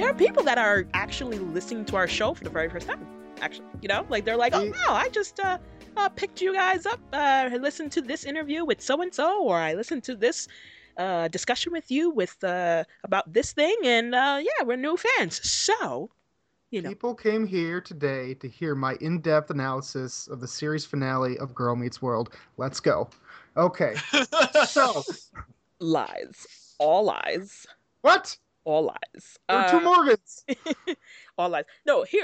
there are people that are actually listening to our show for the very first time. Actually, like they're like, oh wow, I just picked you guys up. I listened to this interview with so and so, or I listened to this discussion with you with about this thing, and yeah, we're new fans. So, People came here today to hear my in-depth analysis of the series finale of Girl Meets World. Let's go. Okay. So, lies, all lies, what? all lies. There are two Morgans. All lies. No, here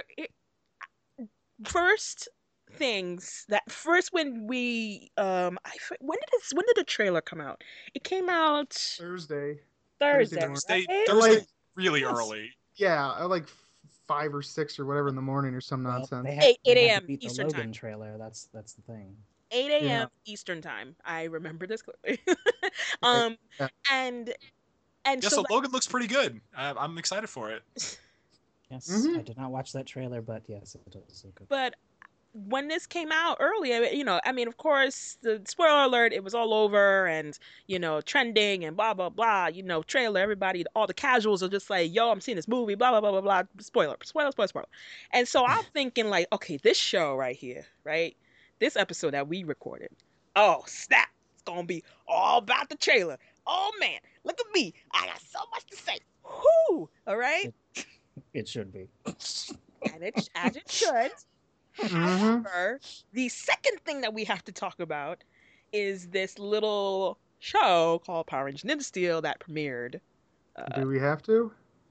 first things that first when we when did the trailer come out? It came out Thursday. Thursday, morning. right? Thursday really early. Yeah, at like 5 or 6 or whatever in the morning or some Well, nonsense. they 8 had a.m. to beat the Eastern Logan time. trailer. That's the thing. 8 a.m. Yeah. Eastern time. I remember this clearly. Yeah. And Yeah, so Logan looks pretty good. I'm excited for it. Yes, I did not watch that trailer, but yes, it does look good. But when this came out earlier, I mean, of course, the spoiler alert, it was all over and, trending and blah, blah, blah, trailer, everybody, all the casuals are just like, yo, I'm seeing this movie, blah, blah, blah, blah, blah, spoiler. And so I'm thinking like, okay, this show right here, right? This episode that we recorded, oh, snap, it's going to be all about the trailer. Oh, man, look at me. I got so much to say. Whoo, all right? It should be. And as it should. However, the second thing that we have to talk about is this little show called Power Rangers Ninja Steel that premiered. Do we have to?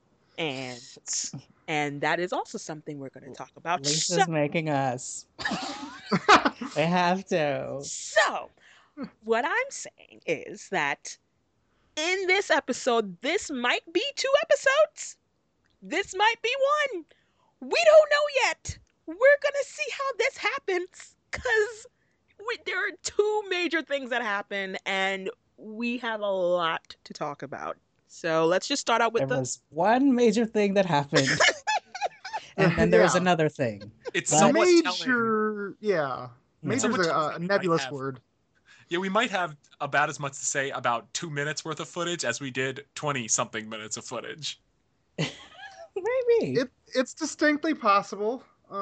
And that is also something we're going to talk about. Lisa's making us. They have to. So, what I'm saying is that in this episode, this might be 2 episodes. This might be 1. We don't know yet. We're gonna see how this happens because there are 2 major things that happen and we have a lot to talk about. So let's just start out with there was one major thing that happened, and then there was another thing. It's but somewhat major, yeah. Major is a nebulous word. Yeah, we might have about as much to say about 2 minutes worth of footage as we did 20-something minutes of footage. Maybe. It's distinctly possible.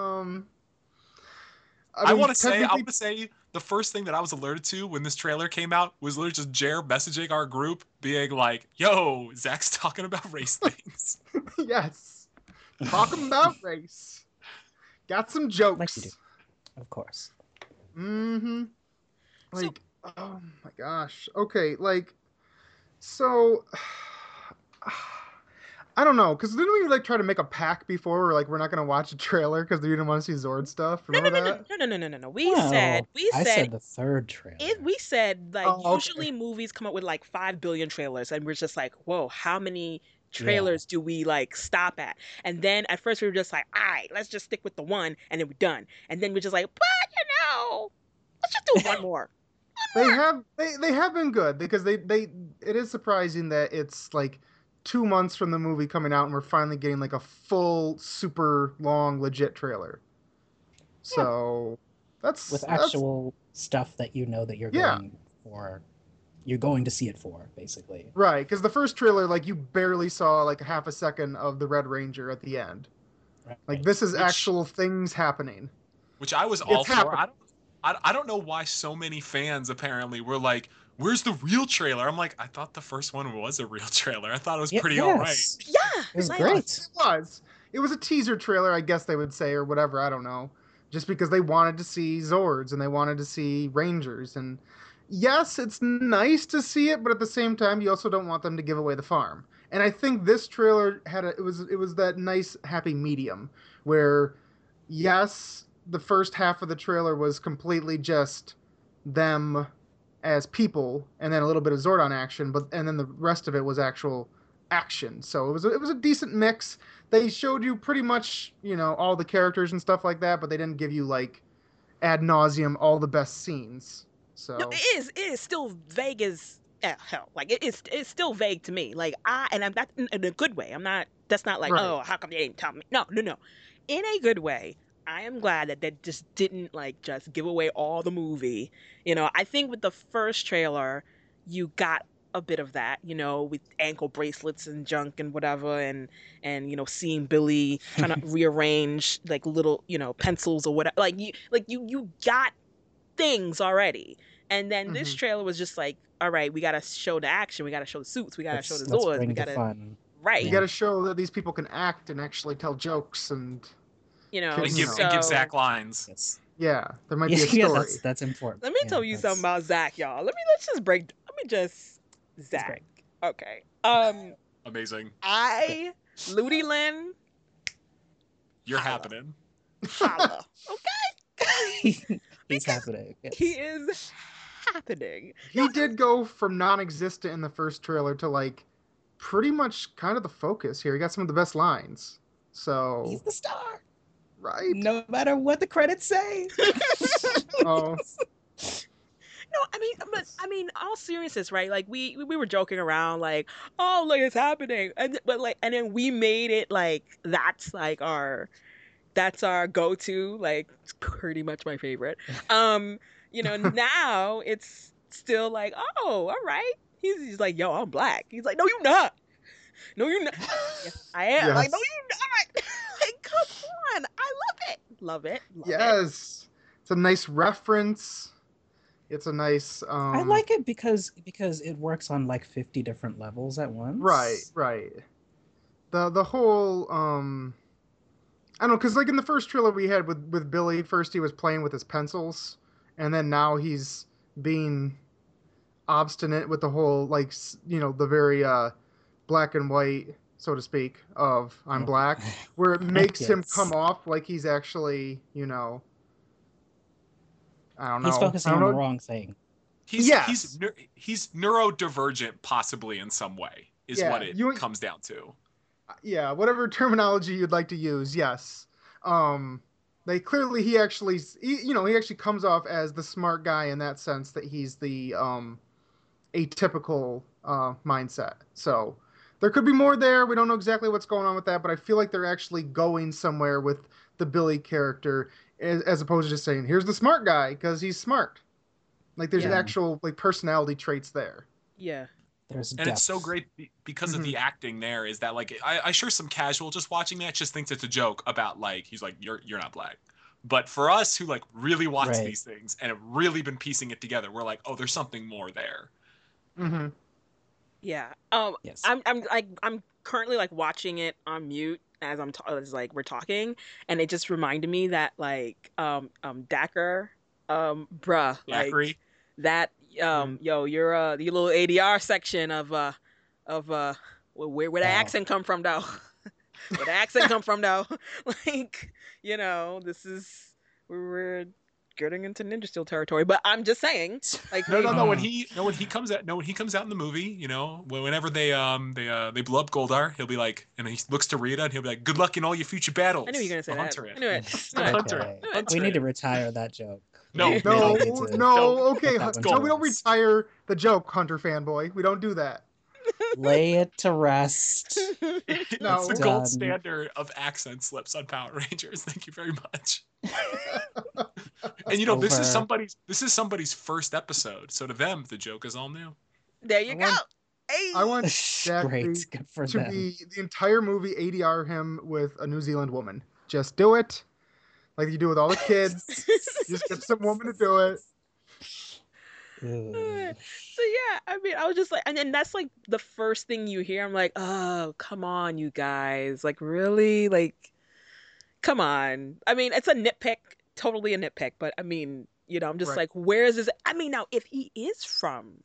I want to say the first thing that I was alerted to when this trailer came out was literally just Jer messaging our group being like, yo, Zach's talking about race things. Yes. Talking about race. Got some jokes. Like you do. Of course. Mm-hmm. Like, oh my gosh. Okay, like, so... I don't know, because didn't we like try to make a pact before? We're like, we're not gonna watch a trailer because we didn't want to see Zord stuff. Remember that? No. We said I said the third trailer. We said like usually movies come up with like 5 billion trailers, and we're just like, whoa, how many trailers do we like stop at? And then at first we were just like, all right, let's just stick with the one, and then we're done. And then we're just like, but let's just do one more. They have been good because it is surprising that it's like 2 months from the movie coming out and we're finally getting like a full super long legit trailer. So with actual stuff that that you're going for. You're going to see it for, basically. Right, because the first trailer, like, you barely saw like a half a second of the Red Ranger at the end. Right. Like, this is actual things happening. Which I was all for. I don't know why so many fans apparently were like, where's the real trailer? I'm like, I thought the first one was a real trailer. I thought it was pretty all right. Yeah. It was great. It was a teaser trailer, I guess they would say, or whatever. I don't know. Just because they wanted to see Zords and they wanted to see Rangers. And yes, it's nice to see it, but at the same time, you also don't want them to give away the farm. And I think this trailer it was that nice, happy medium where, yes, the first half of the trailer was completely just them as people, and then a little bit of Zordon action, and then the rest of it was actual action. So it was a decent mix. They showed you pretty much, all the characters and stuff like that, but they didn't give you like ad nauseum all the best scenes. So no, it is still vague as hell. Like it's still vague to me. Like I'm not in a good way. That's not like, right. Oh, how come they didn't tell me? No. In a good way. I am glad that they just didn't like just give away all the movie. I think with the first trailer, you got a bit of that, with ankle bracelets and junk and whatever, and seeing Billy trying to rearrange like little, pencils or whatever. You got things already. And then this Mhm. trailer was just like, all right, we gotta show the action, we gotta show the suits, we gotta show the Let's Zords, we bring the gotta fun. right. You got to show that these people can act and actually tell jokes and and you give know. Zach lines. Yes. Yeah, there might Yeah, be a story. that's important. Let me Yeah, tell you something about Zach, y'all. Let me just Zach. great. Okay. Amazing. Ludi Lin, You're Holla. happening. holla. Okay. He's happening. Yes. He is happening. He did go from non-existent in the first trailer to like pretty much kind of the focus here. He got some of the best lines. So He's the star. right. No matter what the credits say. Oh, No, I mean, all seriousness, right? Like we were joking around, like, oh, look, it's happening, and then we made it like that's our go-to, like it's pretty much my favorite. Now it's still like, oh, all right. He's like, yo, I'm black. He's like, no, you're not. No, you're not. Yes, I am. Yes. Like, no, you're not. Like, come on. I love it. Love it. Love it. yes. It's a nice reference. It's a nice. I like it because it works on like 50 different levels at once. Right. The whole I don't know, because like in the first trailer we had with Billy, first he was playing with his pencils, and then now he's being obstinate with the whole like the very black and white, so to speak, of I'm black, where it makes him Yes. come off like he's actually I don't know. He's focusing I on don't the know. wrong thing. He's neurodivergent, possibly in some way, is Yeah, what it you- comes down to. Yeah, whatever terminology you'd like to use, yes. They clearly he actually comes off as the smart guy in that sense that he's the atypical mindset. So there could be more there. We don't know exactly what's going on with that, but I feel like they're actually going somewhere with the Billy character as opposed to just saying here's the smart guy because he's smart. Like there's Yeah. actual like personality traits there. Yeah. There's And depth. it's so great because of the acting there is that like I sure some casual just watching that just thinks it's a joke about like he's like you're not black. But for us who like really watch Right. these things and have really been piecing it together, we're like, oh, there's something more there. Mm-hmm. Yeah. Yes. I'm currently like watching it on mute as as like we're talking, and it just reminded me that like Dacker, bruh, like Zachary. that yo, you're the little ADR section of where the Wow. accent come from though. Where the accent come from though. Like, this is we're getting into Ninja Steel territory, but I'm just saying, like, No. When he comes out in the movie, whenever they blow up Goldar, he'll be like, and he looks to Rita, and he'll be like, "Good luck in all your future battles." I knew you were gonna say The that. Hunter I knew it. The I knew it. Hunter. We need to retire that joke. No, We No, need to no, okay. put that No, one we to don't rest. retire the joke, Hunter fanboy. We don't do that. Lay it to rest. It's No. the Done. gold standard of accent slips on Power Rangers. Thank you very much. And this is Over. somebody's first episode, so to them the joke is all new. There you I go. want- Hey. I want Zachary Great. Good for to them. be the entire movie ADR him with a New Zealand woman. Just do it. Like you do with all the kids. Just get some woman to do it. Ugh. So yeah, I was just like, and then that's like the first thing you hear. I'm like, oh, come on, you guys, like really, like, come on. I mean, it's a nitpick, totally a nitpick, but I mean, I'm just Right. like, where is this? I mean, now if he is from,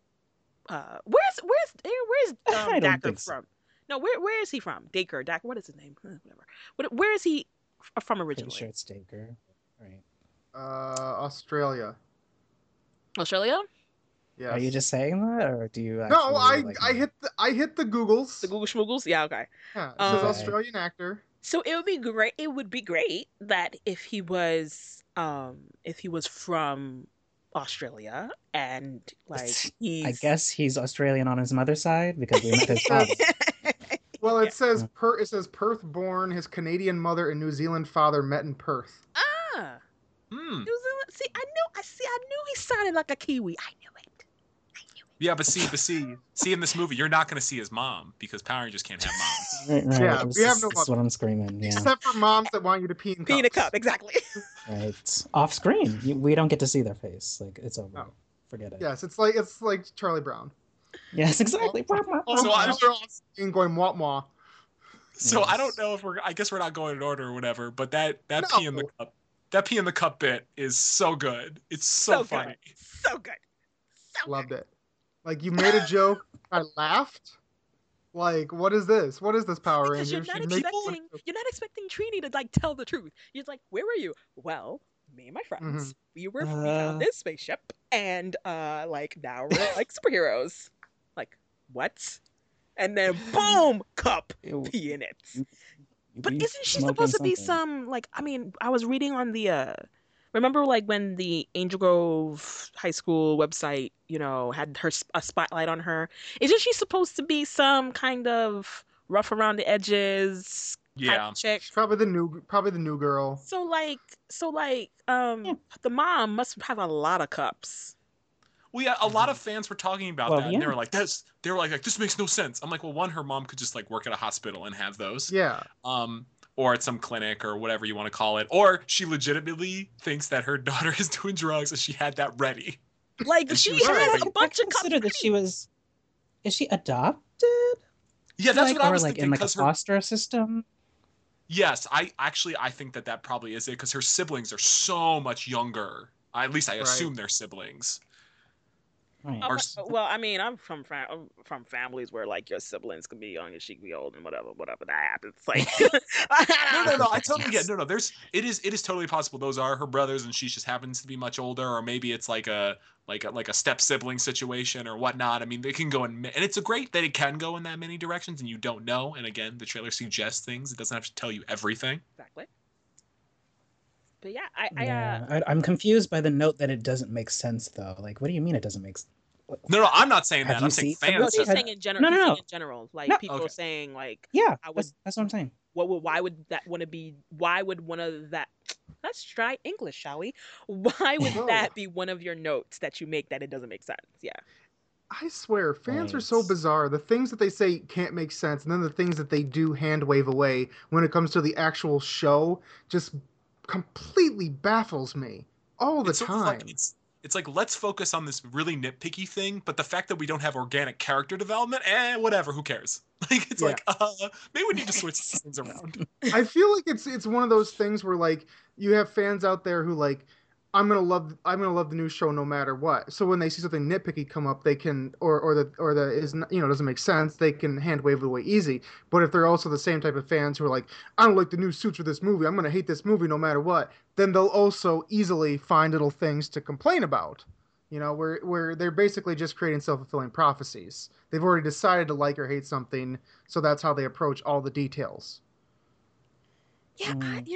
where's I don't Dacker think so. from? No, where is he from? Daker, what is his name? Whatever. Where is he from Pretty originally? sure it's Daker. Right. Australia. Australia? Yes. Are you just saying that, or do you? No, Actually, I hit the Googles. The Google Schmoogles? Yeah, okay. Yeah, it says Okay. Australian actor. So it would be great. It would be great that if he was from Australia and like he's. I guess he's Australian on his mother's side because we met his father. Well, it says Perth born. His Canadian mother and New Zealand father met in Perth. Ah, Hmm. New Zealand. See, I knew he sounded like a Kiwi. I knew it. Yeah, but see in this movie, you're not going to see his mom because Power Rangers can't have moms. Right. Yeah, we have no That's what I'm screaming. Yeah. Except for moms that want you to pee in cups. Pee in a cup, exactly. Right. Off screen, we don't get to see their face. Like it's over. Oh. Forget it. Yes, it's like Charlie Brown. Yes, exactly. So I'm going mwah mwah. So Yes. I don't know if I guess we're not going in order or whatever, but that No. pee in the cup, that pee in the cup bit is so good. It's so funny. Good. So good. So Loved good. it. Like you made a joke, I laughed. Like, what is this? What is this Power Because Ranger? you're not expecting Trini to like tell the truth. You're like, where were you? Well, me and my friends, we found this spaceship, and like now we're like superheroes. Like what? And then boom, cup, pee in it. But isn't she supposed to be some like? I mean, I was reading on the remember like when the Angel Grove High School website, had a spotlight on her? Isn't she supposed to be some kind of rough around the edges type of chick? She's probably the new girl. So the mom must have a lot of cups. Well, yeah, a lot of fans were talking about that, and they were like, "This makes no sense." I'm like, "Well, one, her mom could just like work at a hospital and have those, Yeah, or at some clinic or whatever you want to call it, or she legitimately thinks that her daughter is doing drugs and she had that ready." Like she had a bunch of cups. Consider that she was. Is she adopted? Yeah, that's what I was like thinking. In like a foster system. Yes, I think that probably is it because her siblings are so much younger. At least I assume they're siblings. Right. Well, I mean, I'm from families where like your siblings can be young and she can be old and whatever that happens. Like, no, I totally get. No, it is totally possible those are her brothers and she just happens to be much older, or maybe it's like a step sibling situation or whatnot. I mean, they can go in, and it's great that it can go in that many directions, and you don't know. And again, the trailer suggests things; it doesn't have to tell you everything. Exactly. But yeah, I'm confused by the note that it doesn't make sense though. Like, what do you mean it doesn't make sense? No, I'm not saying that. I'm saying fans. He's saying in general. No. In general, like people saying like, yeah, that's what I'm saying. Why would that want to be? Why would one of that? Let's try English, shall we? Why would that be one of your notes that you make that it doesn't make sense? Yeah. I swear, fans are so bizarre. The things that they say can't make sense, and then the things that they do hand wave away when it comes to the actual show just completely baffles me all the time. It's like, let's focus on this really nitpicky thing, but the fact that we don't have organic character development, whatever, who cares? Like, it's like, maybe we need to switch things around. I feel like it's one of those things where like you have fans out there who like, I'm gonna love the new show no matter what. So when they see something nitpicky come up, they can or that is doesn't make sense, they can hand wave it away easy. But if they're also the same type of fans who are like, I don't like the new suits for this movie, I'm gonna hate this movie no matter what, then they'll also easily find little things to complain about. Where they're basically just creating self-fulfilling prophecies. They've already decided to like or hate something, so that's how they approach all the details. Yeah,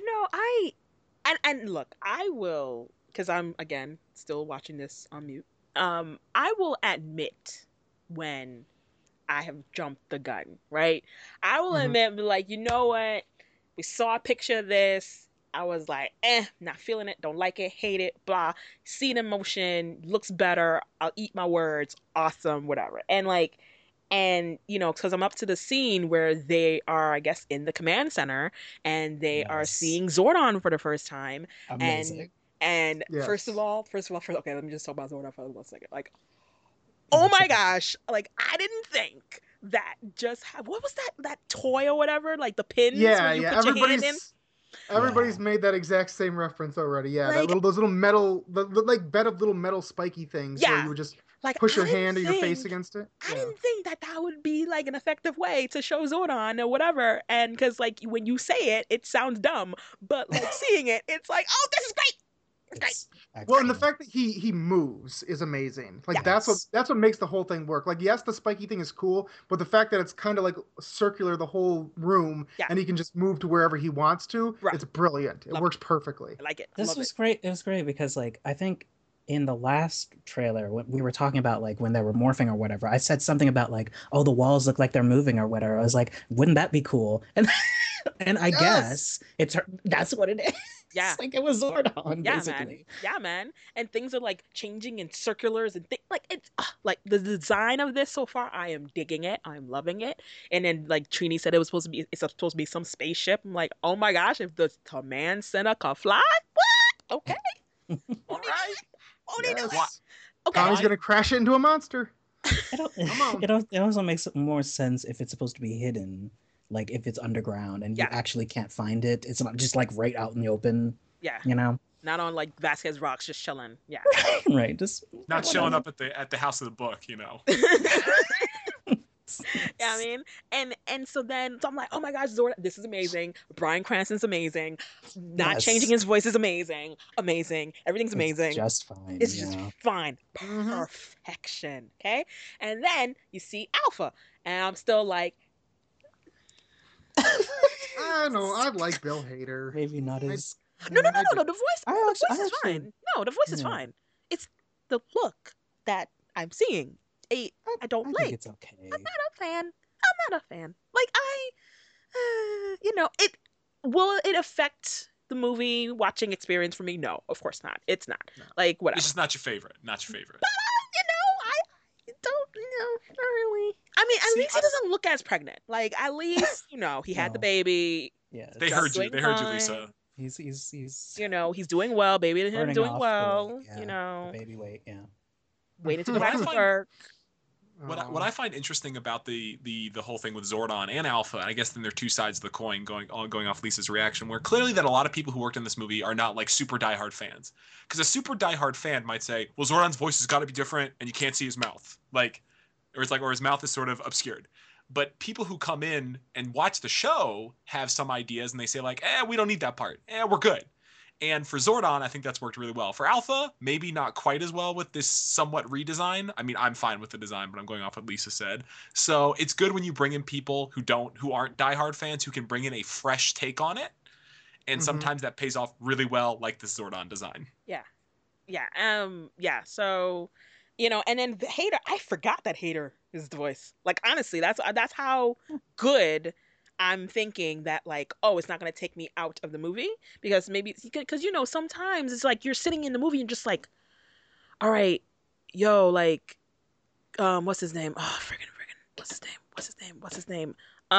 and look, I will, because I'm again still watching this on mute. I will admit when I have jumped the gun, right? I will admit, like, you know what? We saw a picture of this. I was like, not feeling it, don't like it, hate it, blah. See it in motion, looks better. I'll eat my words, awesome, whatever. And because I'm up to the scene where they are, I guess, in the command center, and they are seeing Zordon for the first time. Amazing. And first of all, okay, let me just talk about Zordon for 1 second. Like, oh my gosh, like I didn't think that what was that toy or whatever, like the pins where you put your hand in. Everybody's made that exact same reference already. Yeah, like, those little metal, like bed of little metal spiky things where you would just like push your hand or your face against it. I didn't think that would be like an effective way to show Zordon or whatever. And because like when you say it, it sounds dumb, but like seeing it, it's like, oh, this is great. Well, and the fact that he moves is amazing. Like that's what makes the whole thing work. Like, yes, the spiky thing is cool, but the fact that it's kind of like circular the whole room, and he can just move to wherever he wants to, it's brilliant. It works perfectly. I like it. This was great. It was great because like I think in the last trailer when we were talking about like when they were morphing or whatever, I said something about like, oh, the walls look like they're moving or whatever. I was like, wouldn't that be cool? And I guess that's what it is. Yeah. It's like it was Zordon, Yeah, basically. man. Yeah, man. And things are like changing in circulars and like it's like the design of this so far. I am digging it. I'm loving it. And then like Trini said, it's supposed to be some spaceship. I'm like, oh my gosh, if the command center can fly, what? Okay, All right. won't he do it? Yes. Okay, Tommy's gonna crash it into a monster. I don't. Come on. It also makes more sense if it's supposed to be hidden, like if it's underground and you Yeah. actually can't find it. It's not just like right out in the open, yeah, you know? not on like Vasquez rocks, just chilling. Yeah. Right. Just Not showing whatever. up at the house of the book, you know. Yeah, I mean, and so I'm like, oh my gosh, Zordon, this is amazing. Bryan Cranston's amazing. Not Yes. changing his voice is amazing. Amazing. Everything's It's amazing. just fine. It's yeah. just fine. Mhm. Perfection. Okay. And then you see Alpha. And I'm still like, I know. I like Bill Hader. Maybe not as. no, no, I no, no, do. no. The I voice is actually- fine. No, the voice is yeah. fine. It's the look that I'm seeing. I don't I like. think it's okay. I'm not a fan. I'm not a fan. Like it will it affect the movie watching experience for me? No, of course not. It's not. No. Like whatever. It's just not your favorite. Not your favorite. I don't, not really. I mean, at See, least he doesn't look as pregnant. Like at least he had the No. baby. Yeah. They Just heard you. doing They heard you, fine. Lisa. He's He's doing well. Baby to him burning doing off well. the weight, yeah, You know, the baby weight. Yeah. waiting to go What I back to find- work. What I find interesting about the whole thing with Zordon and Alpha, and I guess then they're two sides of the coin going off Lisa's reaction, where clearly that a lot of people who worked in this movie are not like super diehard fans. Because a super diehard fan might say, well, Zordon's voice has got to be different and you can't see his mouth. Or his mouth is sort of obscured. But people who come in and watch the show have some ideas and they say like, we don't need that part. We're good. And for Zordon, I think that's worked really well. For Alpha, maybe not quite as well with this somewhat redesign. I mean, I'm fine with the design, but I'm going off what Lisa said. So it's good when you bring in people who aren't diehard fans, who can bring in a fresh take on it. And Mhm. sometimes that pays off really well, like the Zordon design. Yeah. So, and then the Hater, I forgot that Hater is the voice. Like honestly, that's how good I'm thinking that like, oh, it's not gonna take me out of the movie because sometimes it's like you're sitting in the movie and just like, all right, yo, like, what's his name? Oh, friggin', what's his name?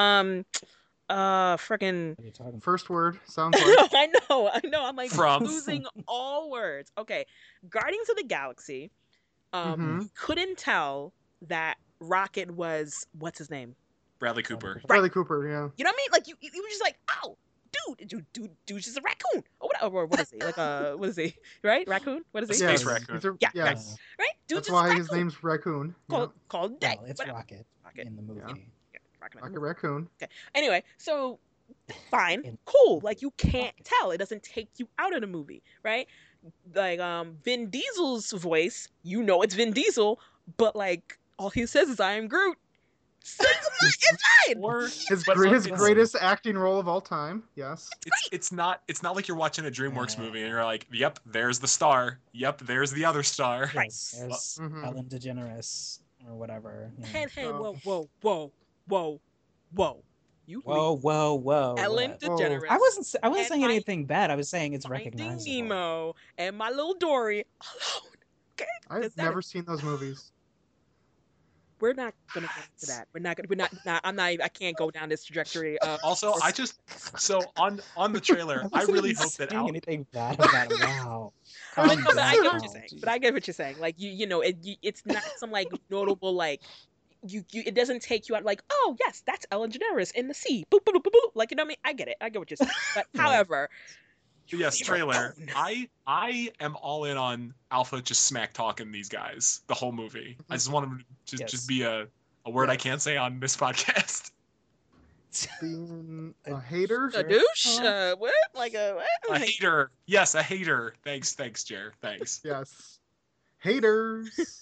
Friggin'. What are you talking? First word sounds like. I know. I'm like From. losing all words. Okay, Guardians of the Galaxy. Mhm. You couldn't tell that Rocket was what's his name? Bradley Cooper. Bradley Cooper, yeah. You know what I mean? Like you were just like, oh, dude's just a raccoon. Or what is he? Like what is he? Right? Raccoon? What is he? Space Yes, raccoon. he's a- Yeah, yes. Right? Dude's That's just why a his raccoon. name's Raccoon. Called Day. Well, it's Whatever. Rocket Rocket. in the movie. Rocket. Like a raccoon. Anyway, so fine, In- cool. Like you can't Rocket. tell. It doesn't take you out of the movie, right? Like Vin Diesel's voice, it's Vin Diesel, but like all he says is I am Groot. So it's fine. Or His but his it's- greatest acting role of all time. Yes. It's not like you're watching a DreamWorks Yeah. movie and you're like, yep, there's the star. Yep, there's the other star. Right. Yes, there's Mhm. Ellen DeGeneres or whatever. you know. Hey, Oh. whoa. You Whoa! Ellen what? DeGeneres. I wasn't And saying I- anything bad. I was saying it's Finding recognizable. Nemo and my little Dory alone. Okay, I've Is that never it? seen those movies. we're not gonna get into that. We're not. I'm not. I can't go down this trajectory. Also, I just on the trailer, I wasn't really even hope that saying Al, anything bad about it. Wow. But Calm no, but I get down, what you're saying. geez. But I get what you're saying. Like it's not some like notable like it doesn't take you out like, oh yes, that's Ellen DeGeneres in the sea. Boop boop boop boop boop. Like you know what I mean? I get it. I get what you're saying. But Right. however, yes, leave her trailer. alone. I am all in on Alpha just smack talking these guys the whole movie. I just want him to Yes. just be a word I Yes. can't say on this podcast. Being a hater. a douche. What? Like a what? A Like, hater. Yes, a hater. Thanks, Jer. Thanks. Yes. Haters.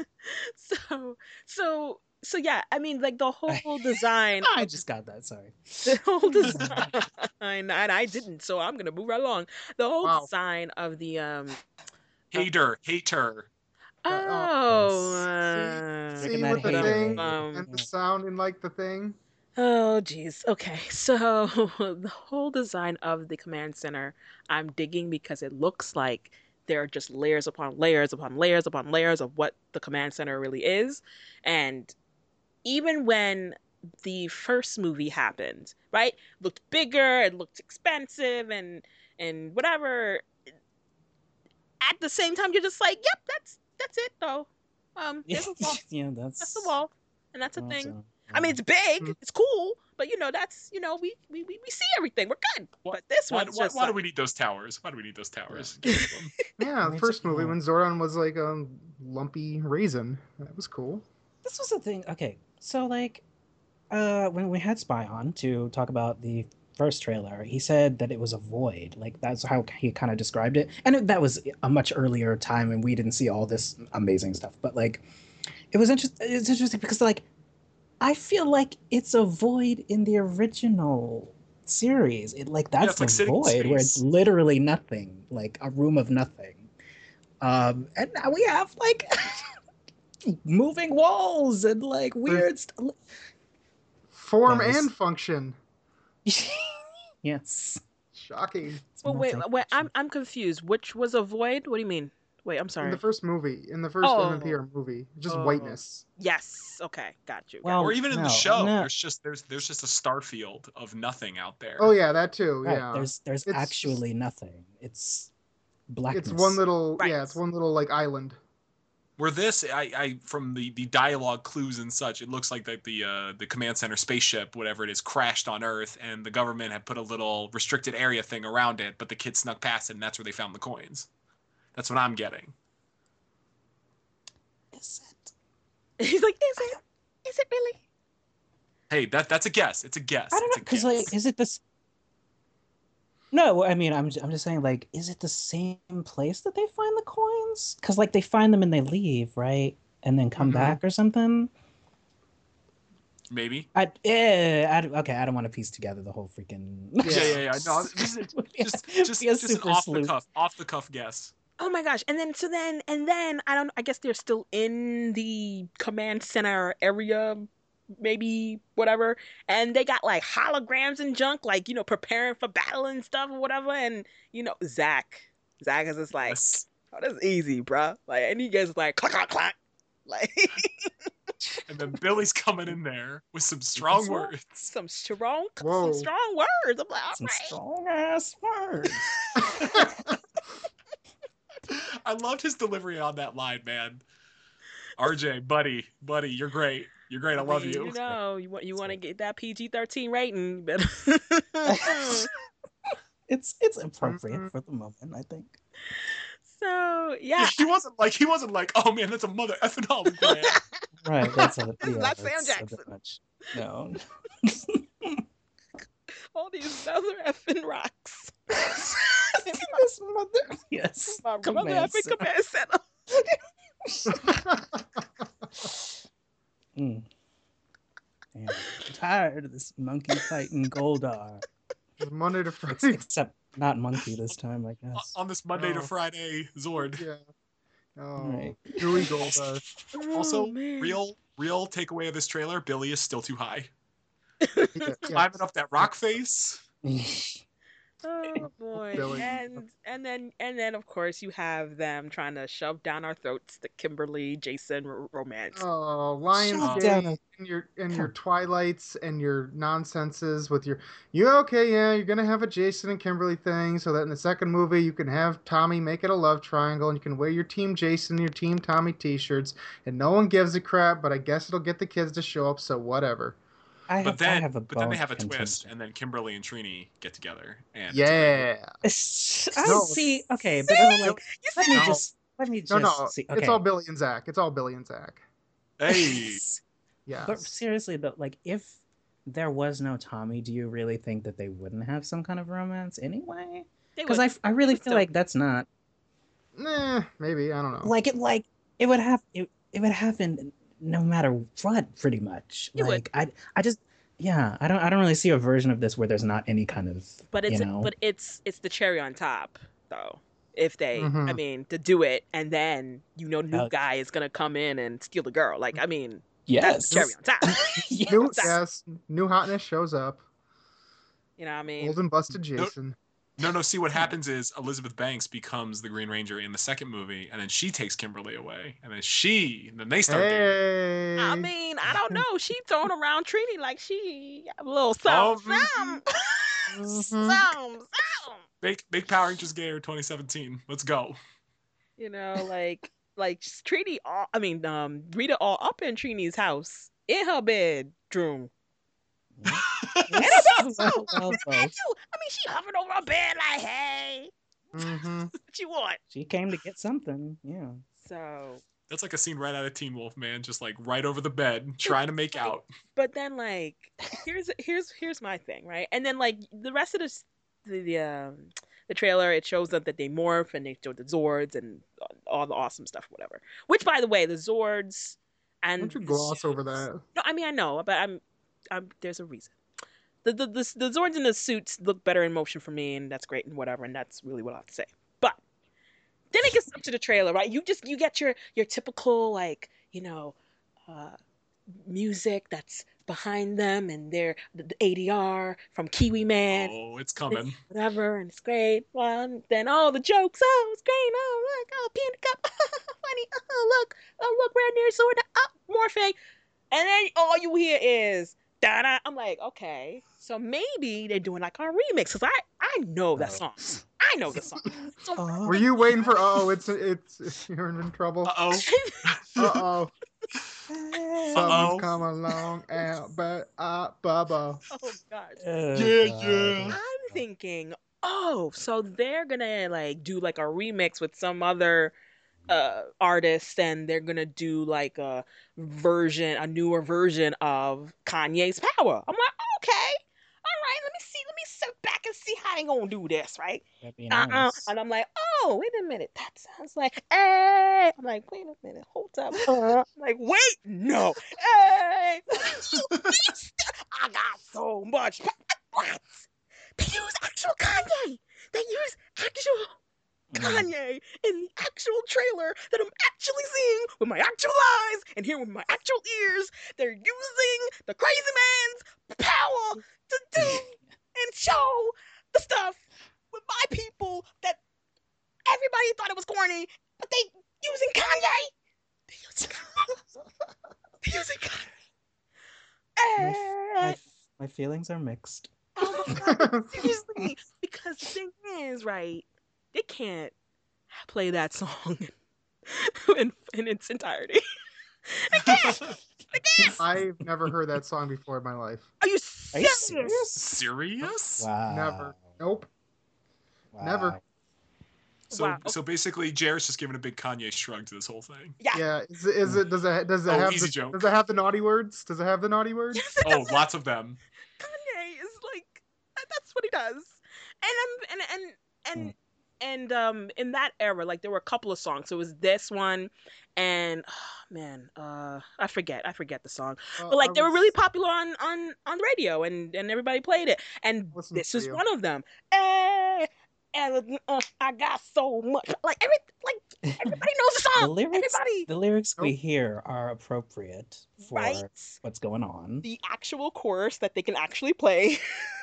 so yeah. I mean, like the whole design. I just got that. Sorry. The whole design, and I didn't, so I'm gonna move right along. The whole Wow. design of the Hater. oh, See Making that with the hater thing rate. and the sound and like the thing. Oh, geez. Okay, so the whole design of the command center, I'm digging because it looks like there are just layers upon layers upon layers upon layers of what the command center really is. And even when the first movie happened, right? Looked bigger, it looked expensive and whatever. At the same time, you're just like, yep, that's it though. There's a wall. Yeah, That's the wall, and that's a that's thing. I mean, yeah. it's big, Mm. it's cool, but that's we see everything. We're good. Why, But this why, one's why, just why do like, we need those towers? Why do we need those towers? Yeah. Get rid of them. Yeah, the Right, first movie yeah. when Zordon was like a lumpy raisin. That was cool. This was the thing. Okay, so like, when we had Spy on to talk about the first trailer, he said that it was a void. Like that's how he kind of described it, and that was a much earlier time, and we didn't see all this amazing stuff. But like, it was interesting. It's interesting because like, I feel like it's a void in the original series. It like Yeah, that's it's the like sitting in void where it's space. literally nothing, like a room of nothing. And now we have like moving walls and like There's weird stuff. form Guys. and function. Yes. Shocking. It's well, wait, multifunction. I'm confused. Which was a void? What do you mean? Wait, I'm In the sorry. first movie, in the first Oh, MMPR movie, just oh, whiteness. yes. Okay, got you, got Well, Or you. even in the no, show, no. there's just a star field of nothing out Oh there. yeah, that too. Right. Yeah, There's it's just actually nothing. It's it's one blackness. little Right. yeah, it's one little like island. Where this, I from the dialogue clues and such, it looks like that the command center spaceship, whatever it is, crashed on Earth, and the government had put a little restricted area thing around it, but the kids snuck past it, and that's where they found the coins. That's what I'm getting. Is it? He's like, is it? Is it really? Hey, that's a guess. It's a guess. I don't It's know, a because guess. like, is it this? No, I mean, I'm just saying, like, is it the same place that they find the coins? Because like they find them and they leave, right, and then come Mhm. back or something. Maybe. Okay, I don't want to piece together the whole freaking. Yeah. No, this is just Be a an super sleuth. off the cuff guess. Oh my gosh. And then I guess they're still in the command center area, maybe whatever. And they got like holograms and junk, like, preparing for battle and stuff or whatever. And, Zach is just like, Yes. oh, that's easy, bruh. Like, and he gets like, clack, clack, clack. Like, And then Billy's coming in there with some strong That's right. words. some strong, Whoa. some strong words. I'm like, all Some right. strong ass words. I loved his delivery on that line, man. RJ, buddy, you're great. You're great. I love you. You want to get that PG-13 rating, you better. It's appropriate for the moment, I think. So yeah, He wasn't like, oh man, that's a mother effing hologram. Right, that's a This is not Sam that's Jackson. bit much. No. all these other effing rocks. This mother. Yes. My Command mother effing center. command center. Mm. Yeah. I'm tired of this monkey fighting Goldar. Monday to Ex- Friday. Except not monkey this time, I guess. On this Monday to Oh. Friday Zord. Yeah. Oh, Right. gooey Goldar. Also, Oh, man. real takeaway of this trailer: Billy is still too high. Yeah. Climbing up that rock face. Oh boy. Billy. And then of course you have them trying to shove down our throats the Kimberly Jason romance. Oh, Shut down Lionsgate and your Twilights and your nonsenses with you okay, yeah, you're gonna have a Jason and Kimberly thing so that in the second movie you can have Tommy make it a love triangle and you can wear your Team Jason and your Team Tommy t-shirts and no one gives a crap, but I guess it'll get the kids to show up, so whatever. I But have a then they bone have a to twist, contention. and then Kimberly and Trini get together. And Yeah. I No. see. Okay, but like, You let see? me No. just No, see. it's Okay. all Billy and Zach. It's all Billy and Zach. Hey, Yes. But seriously though, like, if there was no Tommy, do you really think that they wouldn't have some kind of romance anyway? They Because would. I really feel Still. like that's not Maybe, I don't know. like it would have it would happen no matter what, pretty much. It would. Like I just yeah, I don't really see a version of this where there's not any kind of But it's you know. it's the cherry on top though. If they, I Mhm. mean, to do it and then new Oh. guy is gonna come in and steal the girl. Like, I mean, That's the Yes. cherry on top. Yes. New, Exactly. yes, new hotness shows up. You know what I mean? Old and busted Jason. No. See, what happens is Elizabeth Banks becomes the Green Ranger in the second movie, and then she takes Kimberly away, and then they start dating. Hey. I mean, I don't know. She throwing around Trini like she a little Oh, something, Mhm. something. Make Power Rangers Gayer 2017. Let's go. You know, like Trini. Rita all up in Trini's house in her bedroom. Yeah. And Yes. about Well, too. both. I mean, she hovered over her bed like, hey, Mhm. what you want? She came to get something. Yeah. So, That's like a scene right out of Teen Wolf, man. Just like right over the bed, trying to make out. but then like, here's my thing, right? And then like the rest of the trailer, it shows up that they morph and they show the Zords and all the awesome stuff, whatever. Which, by the way, the Zords and Don't you the gloss over suits- that? No, I mean I know, but I'm there's a reason. The Zords and the suits look better in motion for me, and that's great and whatever, and that's really what I have to say. But then it gets up to the trailer, right? You get your typical like uh, music that's behind them, and the ADR from Kiwi Man, Oh, it's coming. whatever, and it's great. Well, and then the jokes, it's great. Oh look, peanut cup, funny. Oh look, red near sword, morphing, and then all you hear is da. I'm like, okay, so maybe they're doing like a remix because I know that song. I know the song. So Oh. Were you waiting for? It's you're in trouble. Uh-oh. Uh-oh. Hey. Someone's come along and Bubba. oh gosh. Oh, Yeah, God. yeah. I'm thinking, so they're gonna like do like a remix with some other artist, and they're gonna do like a newer version of Kanye's Power. I'm like, okay, all right, let me sit back and see how they gonna do this, right? That'd be nice. And I'm like, oh, wait a minute, that sounds like, hey. I'm like, wait a minute, hold up. I'm like, wait, no, hey. I got so much. What? They use actual Kanye. They use actual Kanye in the actual trailer that I'm actually seeing with my actual eyes and hearing with my actual ears. They're using the crazy man's power to do and show the stuff with my people that everybody thought it was corny, but they using Kanye. They using Kanye. They using Kanye. My feelings are mixed. Oh my God, seriously. Because the thing is, right, they can't play that song in its entirety. They can't. They can't. I've never heard that song before in my life. Are you Are you serious? Serious? Wow. Never. Nope. Wow. Never. So Wow. so basically, Jared's just giving a big Kanye shrug to this whole thing. Yeah. Yeah. Is it? Does it Oh, have easy the, joke. Does it have the naughty words? Does it have the naughty words? Yes, it Oh, does. lots of them. Kanye is like that's what he does. And in that era, like there were a couple of songs. So it was this one and I forget the song. But like they were really popular on the radio and everybody played it. And Listen this to is you. one of them. And I got so much like everybody knows the The song. lyrics, Everybody, the lyrics we Nope. hear are appropriate for right? what's going on. The actual chorus that they can actually play.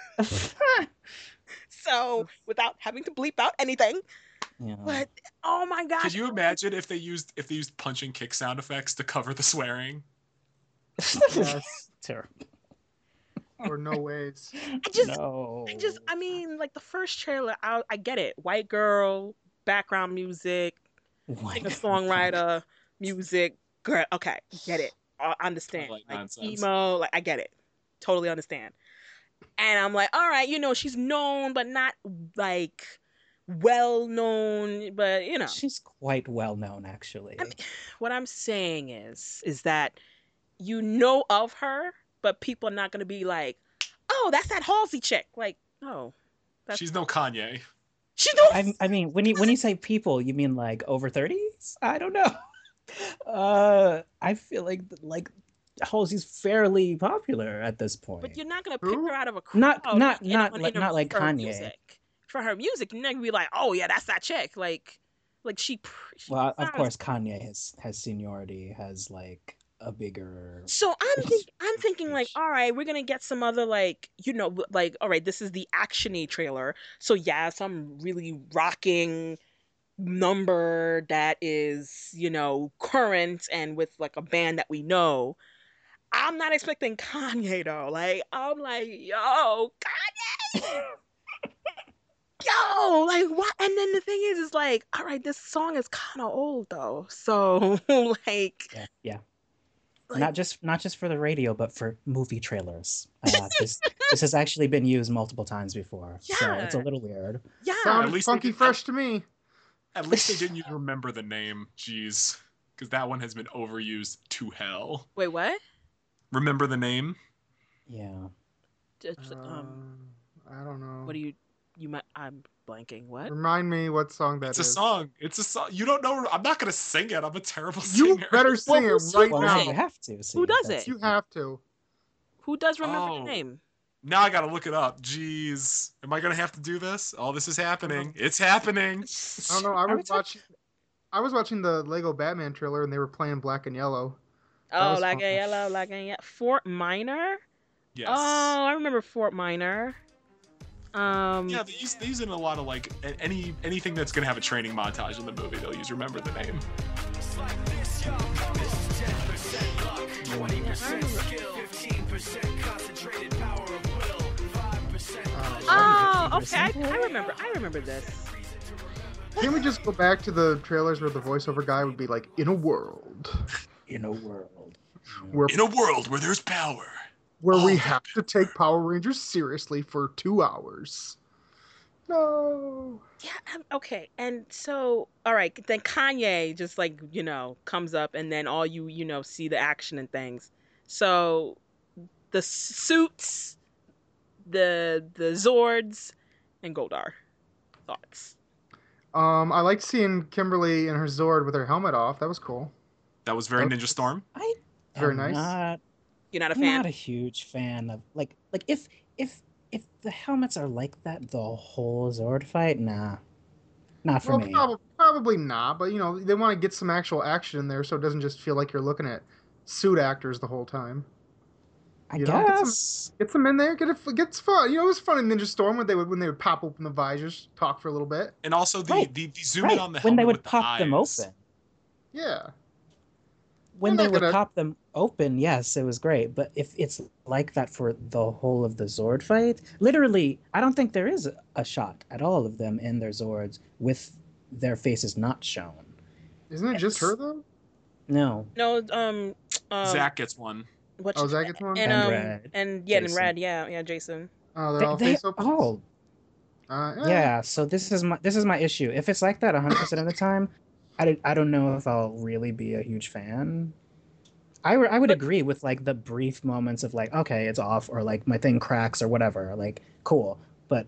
So without having to bleep out anything. Yeah. But oh my gosh. Could you imagine if they used punch and kick sound effects to cover the swearing? Yes. Terrible. Or no ways. No. I mean, like the first trailer, I get it. White girl, background music, Like, singer-songwriter, music, girl. Okay, get it. I understand. Like Like nonsense. emo, like I get it. Totally understand. And I'm like, all right, she's known, but not like well known, but She's quite well known, actually. I mean, what I'm saying is that you know of her, but people are not gonna be like, oh, that's that Halsey chick. Like, no, that's She's no Kanye. she's no. I mean, when you say people, you mean like over 30s? I don't know. I feel like Halsey's fairly popular at this point. But you're not gonna pick Who? her out of a crowd. Not like for her Kanye. music. For her music, you're not gonna be like, oh yeah, that's that chick. Like she Well, of sounds- course, Kanye has seniority, has like a bigger So I'm thinking like, all right, we're gonna get some other like, like, all right, this is the actiony trailer. So yeah, some really rocking number that is, current and with like a band that we know. I'm not expecting Kanye though. Like, I'm like, yo, yo, like what? And then the thing is like, all right, this song is kind of old though. So like, yeah. like Not just for the radio, but for movie trailers. This has actually been used multiple times before, so it's a yeah, little weird. yeah. Sounded least they funky did- fresh to me. At least they didn't even remember the name. Jeez. Because that one has been overused to hell. Wait, what? Remember the name? Yeah. Just, I don't know. what do you might? I'm blanking. What? Remind me what song that It's is. a song. It's a song. You don't know. I'm not going to sing it. I'm a terrible You singer. better sing Well, it right Well, now. you have to. See, Who does that's- it? You have to. Who does remember the Oh. name? Now I got to look it up. Jeez. Am I going to have to do this? Oh, this is happening. It's happening. I don't know. Are we I was watching the Lego Batman trailer and they were playing Black and Yellow. Oh, was like fun. a yellow, like a Fort Minor. Yes. Oh, I remember Fort Minor. Yeah, they use it in a lot of like anything that's gonna have a training montage in the movie. They'll use "Remember the Name." Oh, okay. I remember this. Can we just go back to the trailers where the voiceover guy would be like, "In a world in a world. where In a world where there's power. we Oh. have to take Power Rangers seriously for 2 hours." No. Yeah. Okay. And so, all right. Then Kanye just like comes up, and then all you see the action and things. So the suits, the Zords, and Goldar. Thoughts? I liked seeing Kimberly in her Zord with her helmet off. That was cool. That was very Ninja Storm. I Very am nice. You're not a I'm fan? not a huge fan of like if the helmets are like that the whole Zord fight, nah, not for Well, me. probably not, but they want to get some actual action in there so it doesn't just feel like you're looking at suit actors the whole time. I you know, guess. Get some in there, gets fun. It was fun in Ninja Storm when they would pop open the visors, talk for a little bit. And also the Right. the zoom in Right, on the when helmet they would with the pop them eyes. open. Yeah. When I'm they not would gonna- pop them open, yes, it was great. But if it's like that for the whole of the Zord fight, literally, I don't think there is a shot at all of them in their Zords with their faces not shown. Isn't it just her though? No. No. Zach gets one. What? Oh, Zach gets one? And And Red. and yeah, and Jason. Red. Yeah, Jason. Oh, they're all They face open. all. Yeah. Yeah, so this is my issue. If it's like that 100% of the time, I don't know if I'll really be a huge fan. I would agree with like the brief moments of like, okay, it's off, or like my thing cracks or whatever, like cool. But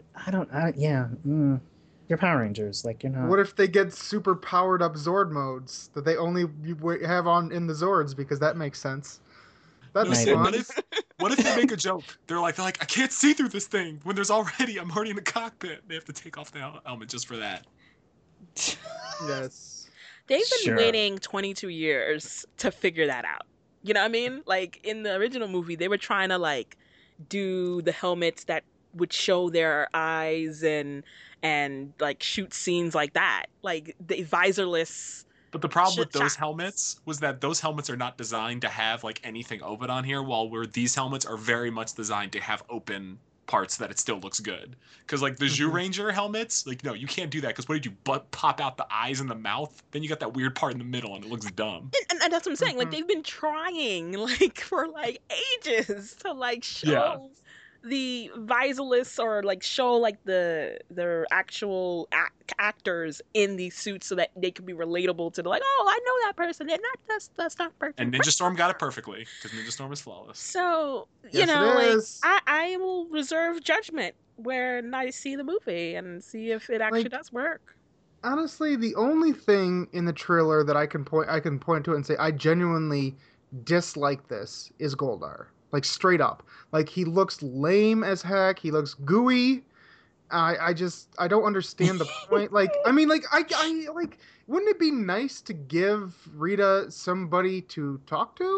you're Power Rangers, like you're not. What if they get super powered up Zord modes that they only have on in the Zords because that makes sense. That'd be Maybe. fun. What if they make a joke? They're like, I can't see through this thing when I'm already in the cockpit. They have to take off the helmet just for that. Yes. They've been Sure. waiting 22 years to figure that out. You know what I mean? Like in the original movie, they were trying to like do the helmets that would show their eyes and like shoot scenes like that, like the visorless. But the problem with Shit those shots. helmets was that those helmets are not designed to have like anything open on here, while these helmets are very much designed to have open parts that it still looks good. Because like the Zhu Mhm. Ranger helmets, like no, you can't do that. Because what did you pop out the eyes and the mouth? Then you got that weird part in the middle, and it looks dumb. And that's what I'm saying. Like Mhm. they've been trying like for like ages to like show Yeah. the visorless or like show like their actual actors in these suits so that they can be relatable to the like, oh, I know that person. They're not that's not perfect. And Ninja Storm got it perfectly because Ninja Storm is flawless. So Yes, it like is. I will reserve judgment when I see the movie and see if it actually Like- does work. Honestly, the only thing in the trailer that I can point to it and say I genuinely dislike this is Goldar. Like straight up. Like he looks lame as heck. He looks gooey. I don't understand the point. Like I mean like I like wouldn't it be nice to give Rita somebody to talk to?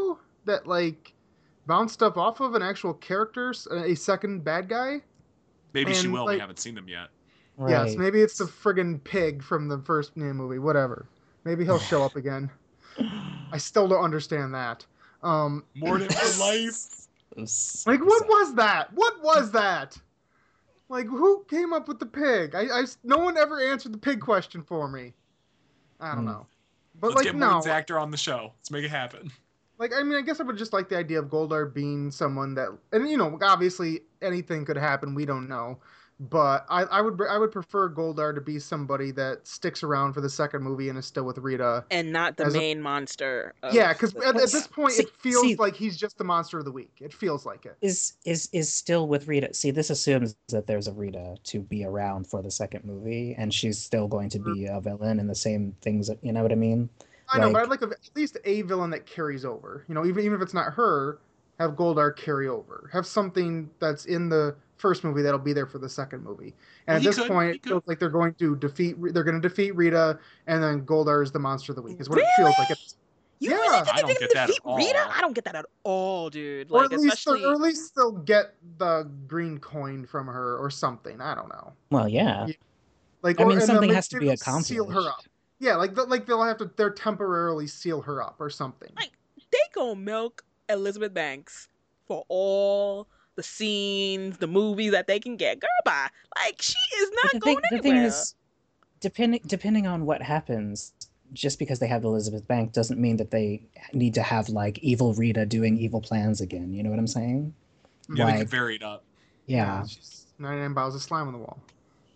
that like bounce stuff off of an actual character, a second bad guy. Maybe she And, will. We like, haven't seen them yet. yes, Right. maybe it's the friggin' pig from the first movie. Whatever. Maybe he'll show up again. I still don't understand that. Morden for life. Like, what was that? What was that? Like, who came up with the pig? No one ever answered the pig question for me. I don't know. But Let's like, get no. Morden's actor on the show. Let's make it happen. Like, I mean, I guess I would just like the idea of Goldar being someone that, and you know, obviously anything could happen. We don't know, but I would prefer Goldar to be somebody that sticks around for the second movie and is still with Rita. And not the As a- main monster. Yeah, because at this point, it feels see- like he's just the monster of the week. It feels like it. Is still with Rita. See, this assumes that there's a Rita to be around for the second movie, and she's still going to be a villain in the same things. You know what I mean? I know, but I'd Like- like at least a villain that carries over. You know, even if it's not her, have Goldar carry over. Have something that's in the first movie that'll be there for the second movie. And Well, at this point, it feels like they're going to defeat Rita, and then Goldar is the monster of the week. Is what it feels like. You Yeah. really think I don't they're get gonna that at defeat Rita? all. I don't get that at all, dude. Or Like, at least, especially. or at least they'll get the green coin from her or something. I don't know. Well, yeah. Like, I mean, and then something maybe has to be they'll accomplished. seal her up. Yeah, like they'll have to. They're temporarily seal her up or something. Like, they gonna milk Elizabeth Banks for all the scenes, the movies that they can get. Girl, bye. Like, she is But not going the anywhere. thing is, depending on what happens, just because they have Elizabeth Banks doesn't mean that they need to have like evil Rita doing evil plans again. You know what I'm saying? Yeah, they Like- could vary it up. Yeah. She's 99 bottles of slime on the wall.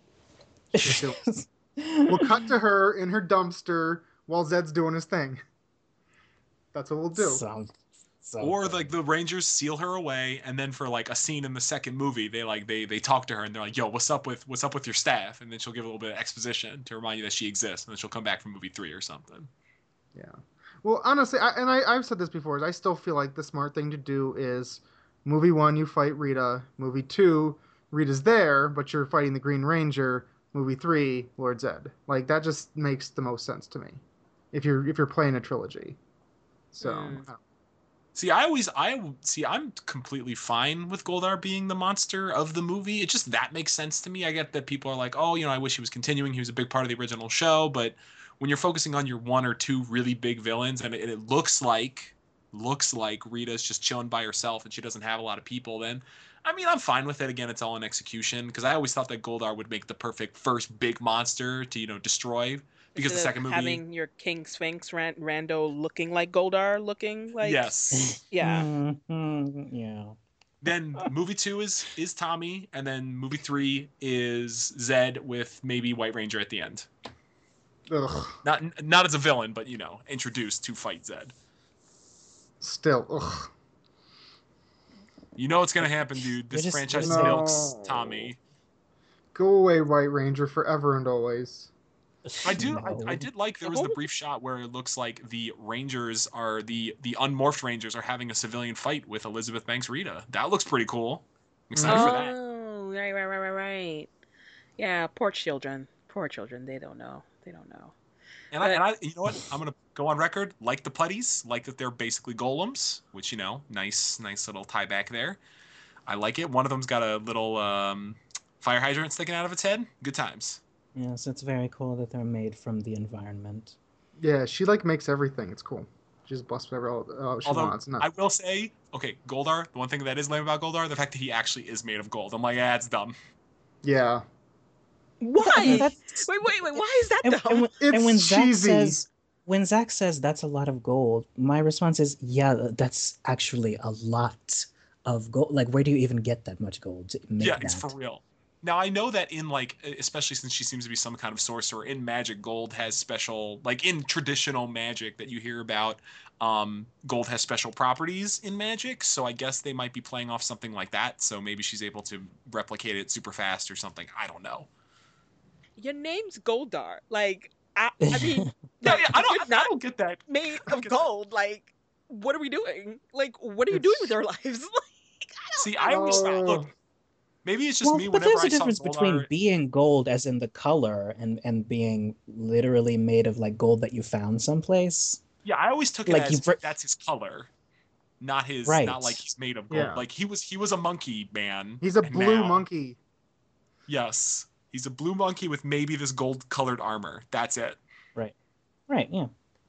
We'll cut to her in her dumpster while Zed's doing his thing. That's what we'll do. Or like the Rangers seal her away, and then for like a scene in the second movie, they talk to her and they're like, "Yo, what's up with your staff?" And then she'll give a little bit of exposition to remind you that she exists, and then she'll come back for movie 3 or something. Yeah. Well, honestly, I've said this before. Is I still feel like the smart thing to do is movie 1, you fight Rita. Movie 2, Rita's there, but you're fighting the Green Ranger. Movie 3, Lord Zed. Like, that just makes the most sense to me. If you're playing a trilogy. So. See, I'm completely fine with Goldar being the monster of the movie. It just that makes sense to me. I get that people are like, oh, you know, I wish he was continuing. He was a big part of the original show. But when you're focusing on your one or two really big villains, and it looks like Rita's just chilling by herself and she doesn't have a lot of people, then I mean, I'm fine with it. Again, it's all in execution, because I always thought that Goldar would make the perfect first big monster to, you know, destroy. Because the Instead of second movie, having your King Sphinx Rando looking like Goldar looking like. yes, Yeah. Yeah. then movie 2 is Tommy, and then movie 3 is Zed with maybe White Ranger at the end. Ugh. Not as a villain, but, you know, introduced to fight Zed. Still. Ugh. You know what's gonna happen, dude. This franchise No. milks Tommy. Go away, White Ranger, forever and always. I did like there was the whole- brief shot where it looks like the Rangers are the unmorphed Rangers are having a civilian fight with Elizabeth Banks Rita. That looks pretty cool. I'm excited for that. Oh, right. Yeah, poor children. They don't know. And I, you know what? I'm gonna go on record. Like the putties, like that they're basically golems, which, you know, nice little tie back there. I like it. One of them's got a little fire hydrant sticking out of its head. Good times. Yes, it's very cool that they're made from the environment. Yeah, she like makes everything. It's cool. She just busts whatever she Although wants. No. I will say, okay, Goldar. The one thing that is lame about Goldar, the fact that he actually is made of gold. I'm like, it's dumb. Yeah. Why? That's- Wait. Why is that And, dumb? It's when cheesy. Zach says that's a lot of gold, my response is, yeah, that's actually a lot of gold. Like, where do you even get that much gold to make Yeah, that? it's for real. Now, I know that in, like, especially since she seems to be some kind of sorcerer, in magic, gold has special, like, in traditional magic that you hear about, gold has special properties in magic, so I guess they might be playing off something like that, so maybe she's able to replicate it super fast or something. I don't know. Your name's Goldar. Like, I mean, Yeah, like, I you're not don't get that. made I don't of get that. gold. Like, what are we doing? Like, what are you doing with our lives? Like, See, I always Oh. look. Maybe it's just Well, me. but Whenever there's I a saw difference between Goldar, being gold, as in the color, and being literally made of like gold that you found someplace. yeah, I always took it like, as you've re- that's his color. not his, Right. not like he's made of gold. Yeah. Like he was a monkey man. He's a and blue now- monkey. Yes, he's a blue monkey with maybe this gold-colored armor. That's it. Right, yeah.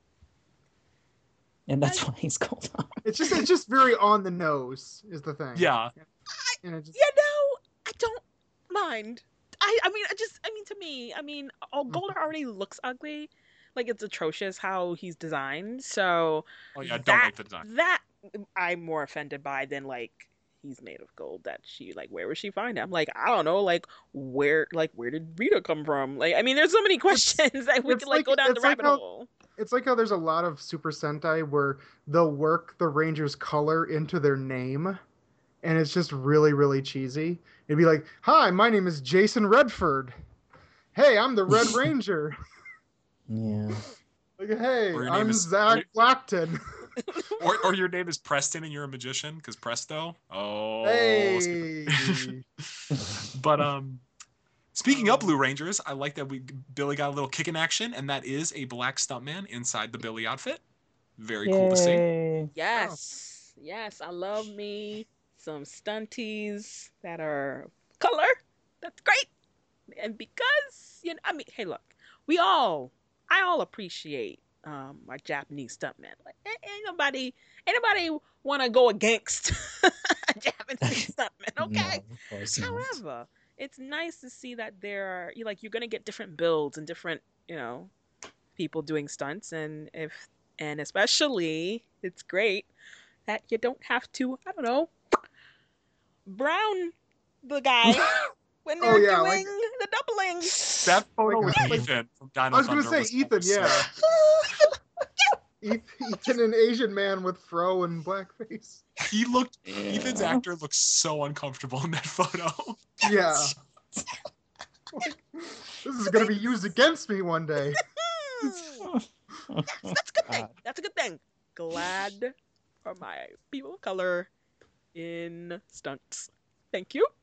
And that's why he's gold. It's just very on the nose is the thing. Yeah. And it just, I don't mind. I mean, to me, Goldar already looks ugly. Like, it's atrocious how he's designed. So Oh yeah, I don't like the design. that I'm more offended by than like he's made of gold. That she like, where was she find it? I'm like, I don't know, like where did Rita come from? Like, I mean, there's so many questions that we it's could like go like- down the it's like rabbit how- hole. it's like how there's a lot of Super Sentai where they'll work the Ranger's color into their name, and it's just really, really cheesy. It'd be like, "Hi, my name is Jason Redford. Hey, I'm the Red Ranger. Yeah. Like, hey, Or your name I'm is- Zach Blackton. Or your name is Preston and you're a magician because Presto. Oh. Hey." But speaking of Blue Rangers, I like that Billy got a little kick in action, and that is a black stuntman inside the Billy outfit. Very cool to see. Yay. Yes, yes, I love me some stunties that are color. That's great. And because hey, look, I all appreciate our Japanese stuntmen. Like, ain't nobody want to go against a Japanese stuntman, okay? No, of course not. However, it's nice to see that you're gonna get different builds and different, people doing stunts, and especially it's great that you don't have to, I don't know, brown the guy when Oh, they're yeah, doing like- the doublings. That photo Like- with like- Ethan from Dino I was gonna Thunder say Ethan, so- yeah. Ethan, an Asian man with fro and blackface. Ethan's actor looks so uncomfortable in that photo. Yeah. Like, this is gonna be used against me one day. That's a good thing. That's a good thing. Glad for my people of color in stunts. Thank you.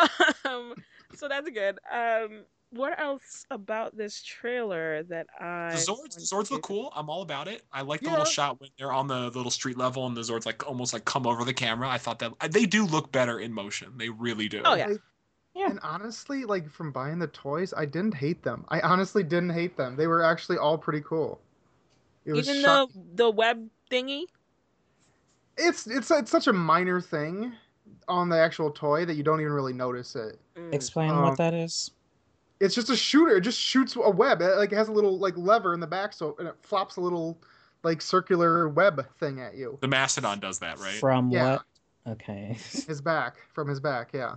So that's good. What else about this trailer that The Zords look cool. I'm all about it. I like the little Yeah. shot when they're on the little street level and the Zords like almost like come over the camera. I thought that they do look better in motion. They really do. Oh, yeah. Yeah. And honestly, like from buying the toys, I didn't hate them. I honestly didn't hate them. They were actually all pretty cool. It was Even shocking. the web thingy. It's such a minor thing on the actual toy that you don't even really notice it. Explain Um, what that is. It's just a shooter. It just shoots a web. It has a little like lever in the back, and it flops a little like circular web thing at you. The Mastodon does that, right? From Yeah. what? Okay. From his back, yeah.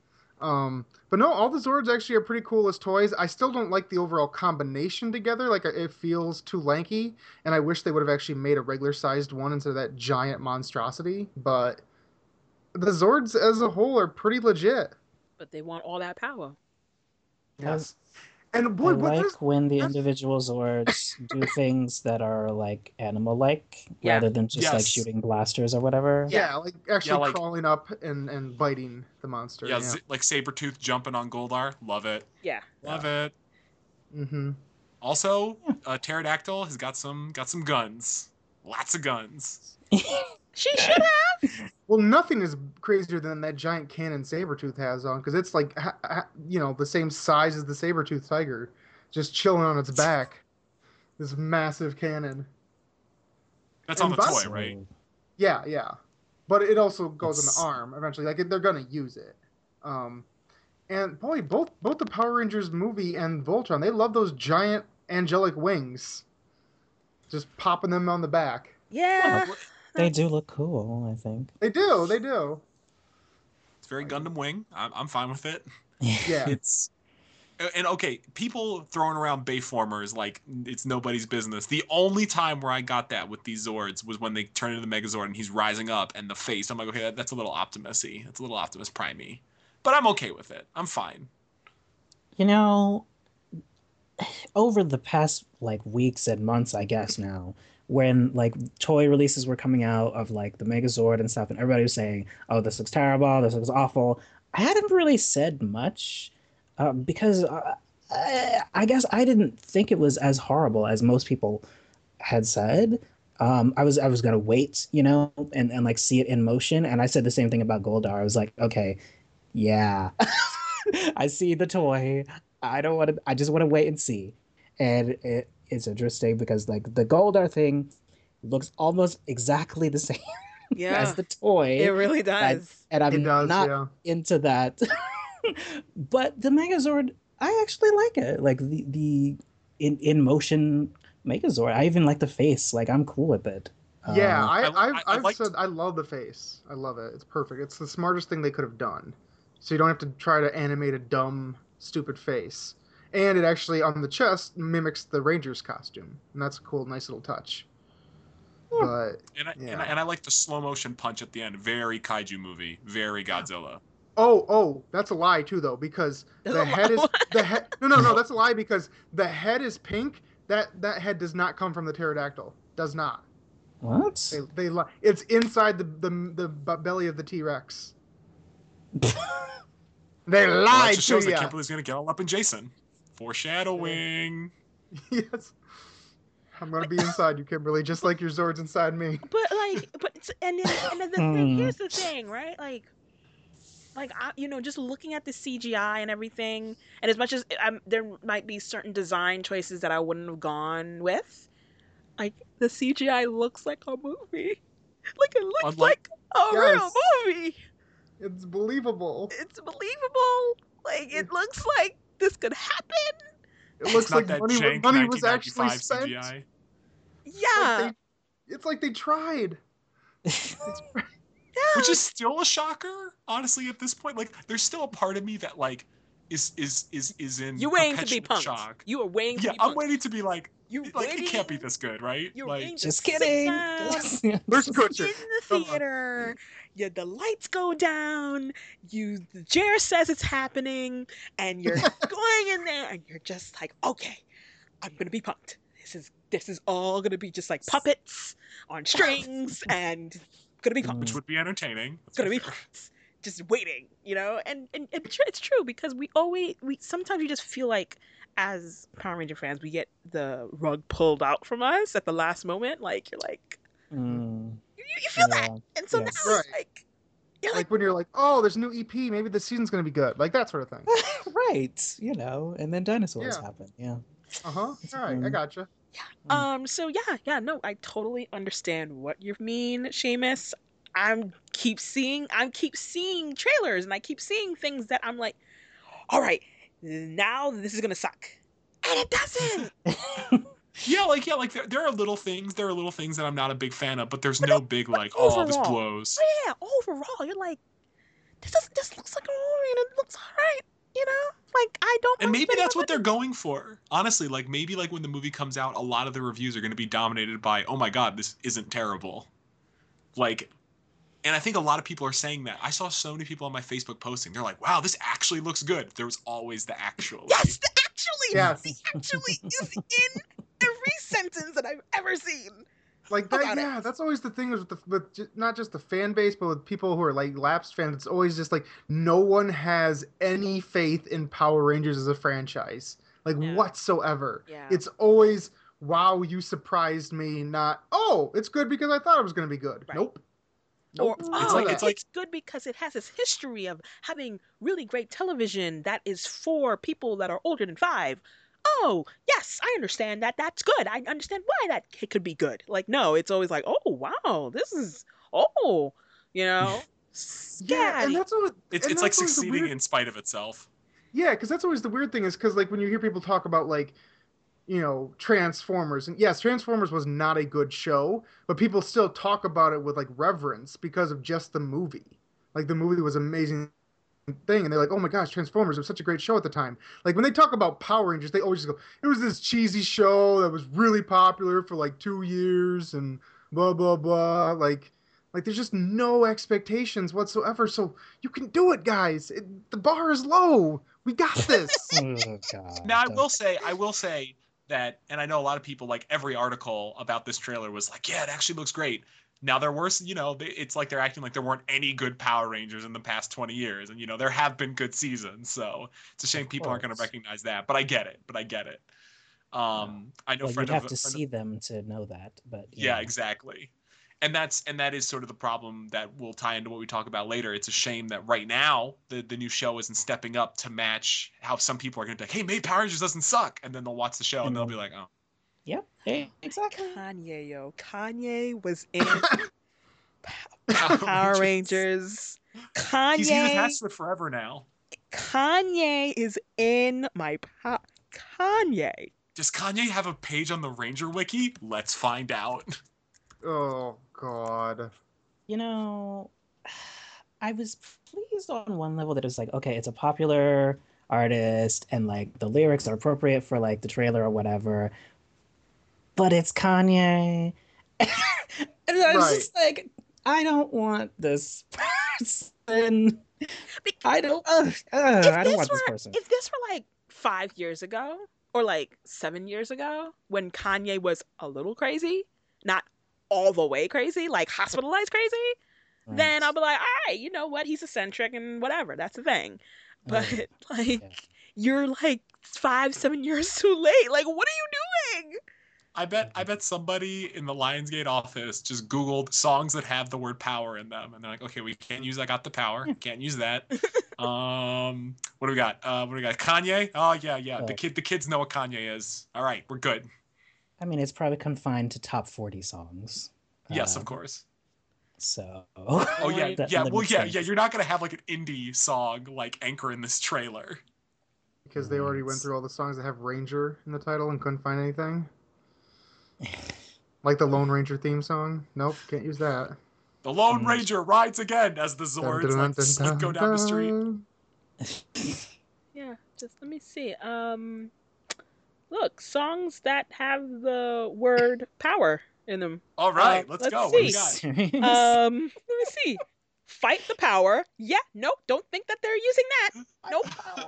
But no, all the Zords actually are pretty cool as toys. I still don't like the overall combination together. Like it feels too lanky, and I wish they would have actually made a regular sized one instead of that giant monstrosity. But the Zords as a whole are pretty legit. But they want all that power. Yes. And I boy, what like is when the that's- individual Zords do things that are like animal-like, Yeah. rather than just like Yes. shooting blasters or whatever. yeah, like actually like- crawling up and biting the monster. Yeah, Yeah. like Sabretooth jumping on Goldar. Love it. Yeah. Love it. Mm-hmm. Also, Pterodactyl has got some guns. Lots of guns. She should have. Well, nothing is crazier than that giant cannon Sabretooth has on, because it's like, the same size as the Sabretooth tiger, just chilling on its back. This massive cannon. That's on And the Bus- toy, right? Yeah, yeah. But it also goes It's- on the arm eventually. Like, they're going to use it. And boy, both the Power Rangers movie and Voltron, they love those giant angelic wings. Just popping them on the back. Yeah. They do look cool, I think. They do, they do. It's very Gundam Wing. I'm fine with it. Yeah. It's and okay, people throwing around Bayformers like it's nobody's business. The only time where I got that with these Zords was when they turn into the Megazord and he's rising up and the face. I'm like, okay, that's a little Optimus-y. That's a little Optimus Prime-y. But I'm okay with it. I'm fine. You know, over the past like weeks and months, I guess now, when like toy releases were coming out of like the Megazord and stuff, and everybody was saying, "Oh, this looks terrible. This looks awful." I hadn't really said much because I guess I didn't think it was as horrible as most people had said. I was gonna wait, and like see it in motion. And I said the same thing about Goldar. I was like, okay, yeah, I see the toy. I don't want to. I just want to wait and see. And it's interesting because like the Goldar thing looks almost exactly the same as Yeah, the it toy. really And, does. and It I'm does, not yeah. into that. But the Megazord, I actually like it. Like the in motion Megazord. I even like the face. Like I'm cool with it. Yeah, I I've liked said I love the face. I love it. It's perfect. It's the smartest thing they could have done. So you don't have to try to animate a dumb, stupid face. And it actually on the chest mimics the Ranger's costume, and that's a cool, nice little touch. But yeah. and I like the slow motion punch at the end. Very kaiju movie. Very Godzilla. Oh, that's a lie too, though, because the head is the head. No, that's a lie because the head is pink. That head does not come from the pterodactyl. Does not. What? They lie. It's inside the belly of the T-Rex. They Well, that lied just to shows that you. Kimberly's gonna get all up in Jason. Foreshadowing. Yes. I'm gonna be inside you, Kimberly, just like your Zord's inside me. But the thing, here's the thing, right? Like just looking at the CGI and everything, and as much as there might be certain design choices that I wouldn't have gone with, like the CGI looks like a movie. Like it looks Unlike like a real Yes. movie. It's believable. It's believable. Like it looks like this could happen. It it's looks not like that money jank money was actually 1995 spent. CGI. Yeah. It's like they tried. Which Yeah. is still a shocker, honestly, at this point. Like, there's still a part of me that like is in You're waiting to be perpetual punked. shock. You are waiting to Yeah, be I'm punked. waiting to be like You're it can't be waiting. this good, right? You're Like waiting to Just sit kidding. down Where's in Kutcher? the Come on. theater. Yeah, the lights go down. The chair says it's happening, and you're going in there, and you're just like, okay, I'm gonna be punked. This is all gonna be just like puppets on strings, and gonna be which punked. would be entertaining. Let's Gonna be be fair. punked. Just waiting, and it's true because we sometimes we just feel like as Power Ranger fans we get the rug pulled out from us at the last moment. Like you're like Mm, you feel that, yeah. and so now Yes. it's like you're like Like when you're like, oh, there's a new EP, maybe the season's gonna be good, like that sort of thing. Right. And then dinosaurs Yeah. happen. Yeah. All right, I Um, gotcha. So yeah, no, I totally understand what you mean, Seamus. I'm keep seeing trailers and I keep seeing things that I'm like, all right, now this is gonna suck, and it doesn't. Yeah, like there are little things. There are little things that I'm not a big fan of, but there's But no big like, oh, this overall, blows. yeah, overall, you're like, this looks like a movie and it looks alright, Like I don't And mind maybe spending that's my what they're money. going for. Honestly, like maybe like when the movie comes out, a lot of the reviews are going to be dominated by, "Oh my god, this isn't terrible." Like, and I think a lot of people are saying that. I saw so many people on my Facebook posting. They're like, "Wow, this actually looks good." There was always the actually. Yes, the Yes. actually is in every sentence that I've ever seen. Like that, About it. yeah. That's always the thing not just the fan base, but with people who are like lapsed fans. It's always just like no one has any faith in Power Rangers as a franchise, like Yeah. whatsoever. Yeah. It's always, wow, you surprised me. Not, oh, it's good because I thought it was gonna be good. Right. Nope. Or Nope. oh, like- it's, it's like- good because it has this history of having really great television that is for people that are older than 5. Oh, yes, I understand that. That's good. I understand why that it could be good. Like, no, it's always like, oh, wow, this is, Yeah, and scatty. that's always It's and it's like that's always the succeeding weird- in spite of itself. Yeah, because that's always the weird thing is because like when you hear people talk about like, Transformers, and yes, Transformers was not a good show, but people still talk about it with like reverence because of just the movie. Like the movie was amazing thing, and they're like, oh my gosh, Transformers was such a great show at the time. Like when they talk about Power Rangers, they always just go, it was this cheesy show that was really popular for like 2 years and blah blah blah. Like there's just no expectations whatsoever. So you can do it, guys. The bar is low. We got this. Oh, God. Now I will say that, and I know a lot of people, like every article about this trailer was like, yeah, it actually looks great. Now there were, it's like they're acting like there weren't any good Power Rangers in the past 20 years, and there have been good seasons. So it's a shame people aren't going to course. recognize that. But I get it. I know Well, friend you'd have of to friend see them to know that, but yeah, exactly. And that is sort of the problem that will tie into what we talk about later. It's a shame that right now the new show isn't stepping up to match how some people are going to be like, hey, maybe Power Rangers doesn't suck, and then they'll watch the show and they'll be like, oh, Yep. Exactly. Kanye, yo. Kanye was in Power Power Rangers. Rangers. He's Kanye. attached to it forever now. Kanye is in my Kanye. Does Kanye have a page on the Ranger Wiki? Let's find out. Oh God. You know, I was pleased on one level that it was like, okay, it's a popular artist and like the lyrics are appropriate for like the trailer or whatever, but it's Kanye. And I was just like, I don't want this person. I don't want this person. If this were like 5 years ago or like 7 years ago, when Kanye was a little crazy, not all the way crazy, like hospitalized crazy, then I'll be like, all right, you know what? He's eccentric and whatever. That's the thing. But you're like 5, 7 years too late. Like, what are you doing? I bet somebody in the Lionsgate office just Googled songs that have the word power in them, and they're like, okay, we can't use "I Got the Power." Can't use that. What do we got? Kanye. Oh yeah. The kids know what Kanye is. All right, we're good. I mean, it's probably confined to top 40 songs. Yes, of course. So. Oh yeah. You're not gonna have like an indie song like anchor in this trailer. Because they already went through all the songs that have Ranger in the title and couldn't find anything. Like the Lone Ranger theme song. Nope, can't use that. The Lone Ranger rides again as the Zords go down the street. Yeah, just let me see. Look, songs that have the word power in them. All right, let's go. See. What do you got? Let me see. Fight the power. Yeah, nope. Don't think that they're using that. Nope.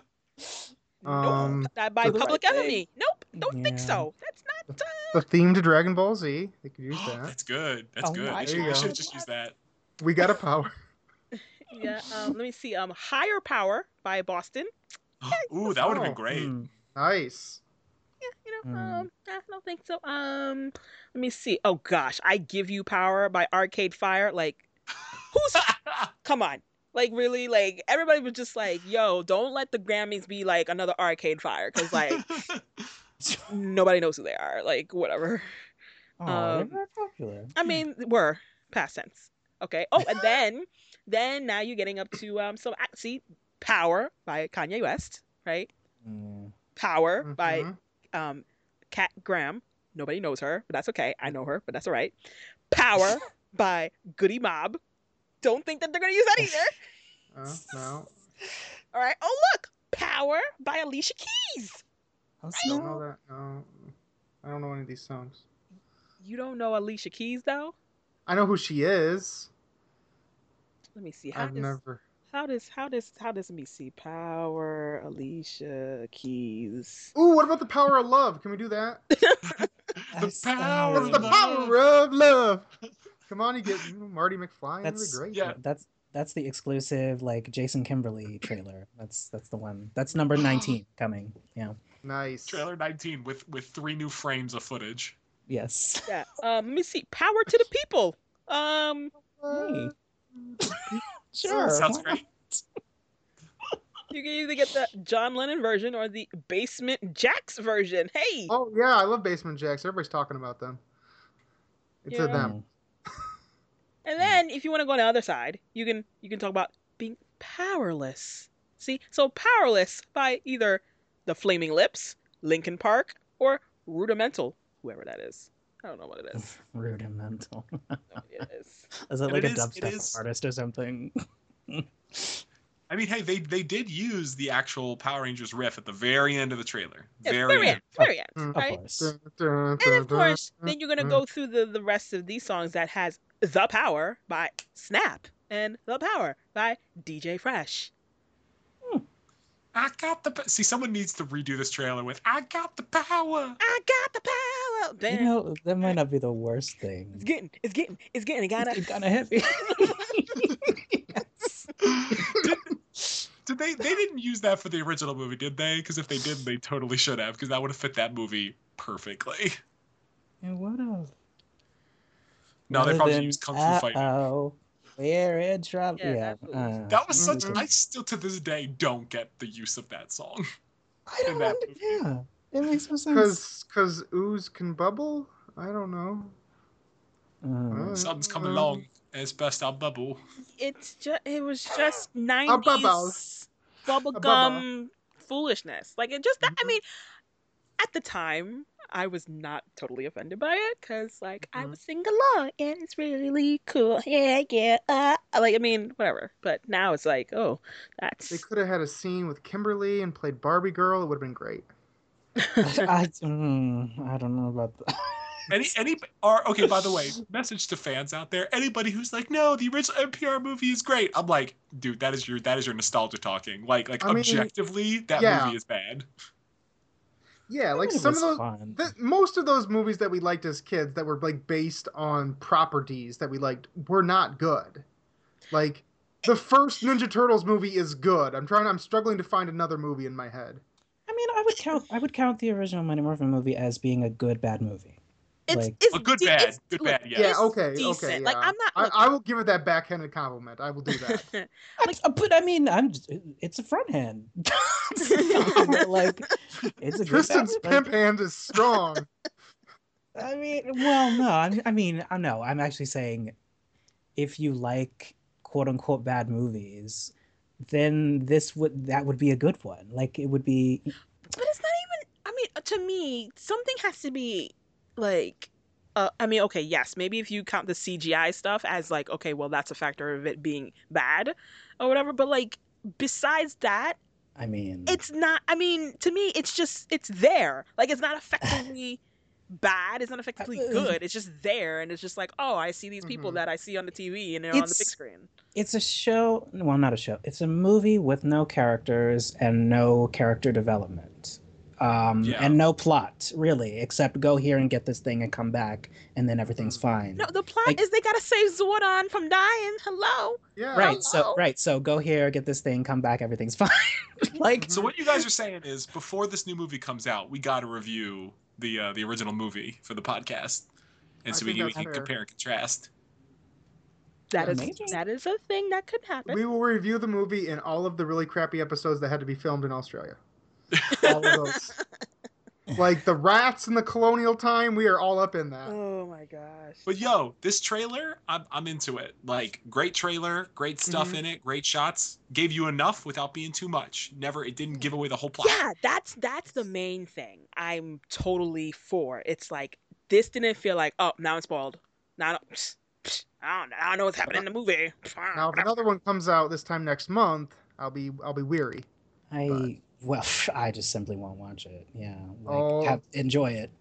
Nope. By Public Enemy. Nope. Don't think so. That's not. The theme to Dragon Ball Z. They could use that. That's good. That's good. They should just use that. We got a power. Yeah. Let me see. Higher Power by Boston. Ooh, that would have been great. Nice. Yeah, I don't think so. Let me see. Oh gosh, I Give You Power by Arcade Fire. Like, who's? Come on. Like, really? Like, everybody was just like, yo, don't let the Grammys be like another Arcade Fire, because like nobody knows who they are. Like, whatever. Oh, they're popular. I mean, we're past tense. Okay. Oh, and then now you're getting up to so see, Power by Kanye West, right? Power by Kat Graham. Nobody knows her, but that's okay. I know her, but that's all right. Power by Goody Mob. Don't think that they're gonna use that either. No. All right. Oh look, Power by Alicia Keys. I don't know that. No, I don't know any of these songs. You don't know Alicia Keys though? I know who she is. Let me see. I've never. How does let me see? Power, Alicia Keys. Ooh, what about the Power of Love? Can we do that? The power of love. Come on, you get Marty McFly. That's great. Yeah, that's the exclusive like Jason Kimberly trailer. That's the one. That's number 19 coming. Yeah. Nice. Trailer 19 with 3 new frames of footage. Yes. Yeah. Let me see. Power to the People. Hey. Sure. Sounds great. You can either get the John Lennon version or the Basement Jaxx version. Hey. Oh yeah, I love Basement Jaxx. Everybody's talking about them. It's a them. And then if you want to go on the other side, you can talk about being powerless. See? So Powerless by either the Flaming Lips, Linkin Park, or Rudimental, whoever that is. I don't know what it is. Rudimental. It is. Is it like a dubstep artist or something? I mean, hey, they did use the actual Power Rangers riff at the very end of the trailer. Very end, right? Of course. And of course, then you're gonna go through the rest of these songs that has The Power by Snap and The Power by DJ Fresh. I got the see. Someone needs to redo this trailer with "I got the power." I got the power. Damn. You know, that might not be the worst thing. It's getting kind of heavy. Did they didn't use that for the original movie, did they? Because if they did, they totally should have, because that would have fit that movie perfectly. And what else? No, they Other probably than, use Kung Fu Fighting. Uh-oh, we're in trouble. Yeah, Yeah. that movie. That was such. Mhm. I still to this day don't get the use of that song. I in don't that under- movie. Yeah. It makes no sense. Cause ooze can bubble. I don't know. Something's coming along. It's best our bubble. It was just A bubble. 90s A bubble. bubblegum foolishness. Like it just I mean, at the time I was not totally offended by it because like I Mhm. was singing along and it's really cool. Yeah, yeah. Like I mean, whatever. But now it's like, oh, They that's could have had a scene with Kimberly and played Barbie Girl. It would have been great. I don't know about that. Okay, by the way, message to fans out there, anybody who's like, no, the original NPR movie is great. I'm like, dude, that is your nostalgia talking. Like I mean, objectively, that yeah. movie is bad. Yeah, I like mean, it some of was those, fun. most of those movies that we liked as kids that were like based on properties that we liked were not good. Like the first Ninja Turtles movie is good. I'm struggling to find another movie in my head. I mean, I would count the original Mighty Morphin movie as being a good bad movie. Like, A good bad, look, yeah. Yeah, it's okay, decent. yeah. Like I'm not look, I will give it that backhanded compliment. I will do that. but I mean, it's a front hand. Like, it's a good Tristan's bad, pimp hand is strong. I mean, well, no, I'm actually saying if you like quote unquote bad movies, then that would be a good one. Like it would be. But it's not even. I mean, to me, something has to be like. I mean, okay, yes, maybe if you count the CGI stuff as like, okay, well, that's a factor of it being bad, or whatever. But like, besides that, I mean, it's not. I mean, to me, it's there. Like, it's not effectively bad. It's not effectively good. It's just there, and it's just like, oh, I see these people Mhm. that I see on the TV, and they're on the big it's screen. it's a show. Well, not a show. It's a movie with no characters and no character development. Yeah. And no plot really, except go here and get this thing and come back, and then everything's fine. No, the plot Like- is they gotta save Zordon from dying. Hello. Yeah. Right. So go here, get this thing, come back, everything's fine. Like, So what you guys are saying is, before this new movie comes out, we got to review the original movie for the podcast, and I so we think can that's fair. compare and contrast. Maybe. That is a thing that could happen. We will review the movie in all of the really crappy episodes that had to be filmed in Australia. All of those. Like the rats in the colonial time, we are all up in that. Oh my gosh. But yo, this trailer, I'm into it. Like, great trailer, great stuff Mhm. in it, great shots. Gave you enough without being too much. It didn't give away the whole plot. Yeah, that's the main thing. I'm totally for. It's like this didn't feel like, oh, now it's spoiled. Now I don't know what's happening in the movie. Now, if another one comes out this time next month, I'll be weary. Well, I just simply won't watch it. Yeah, like Oh. enjoy it.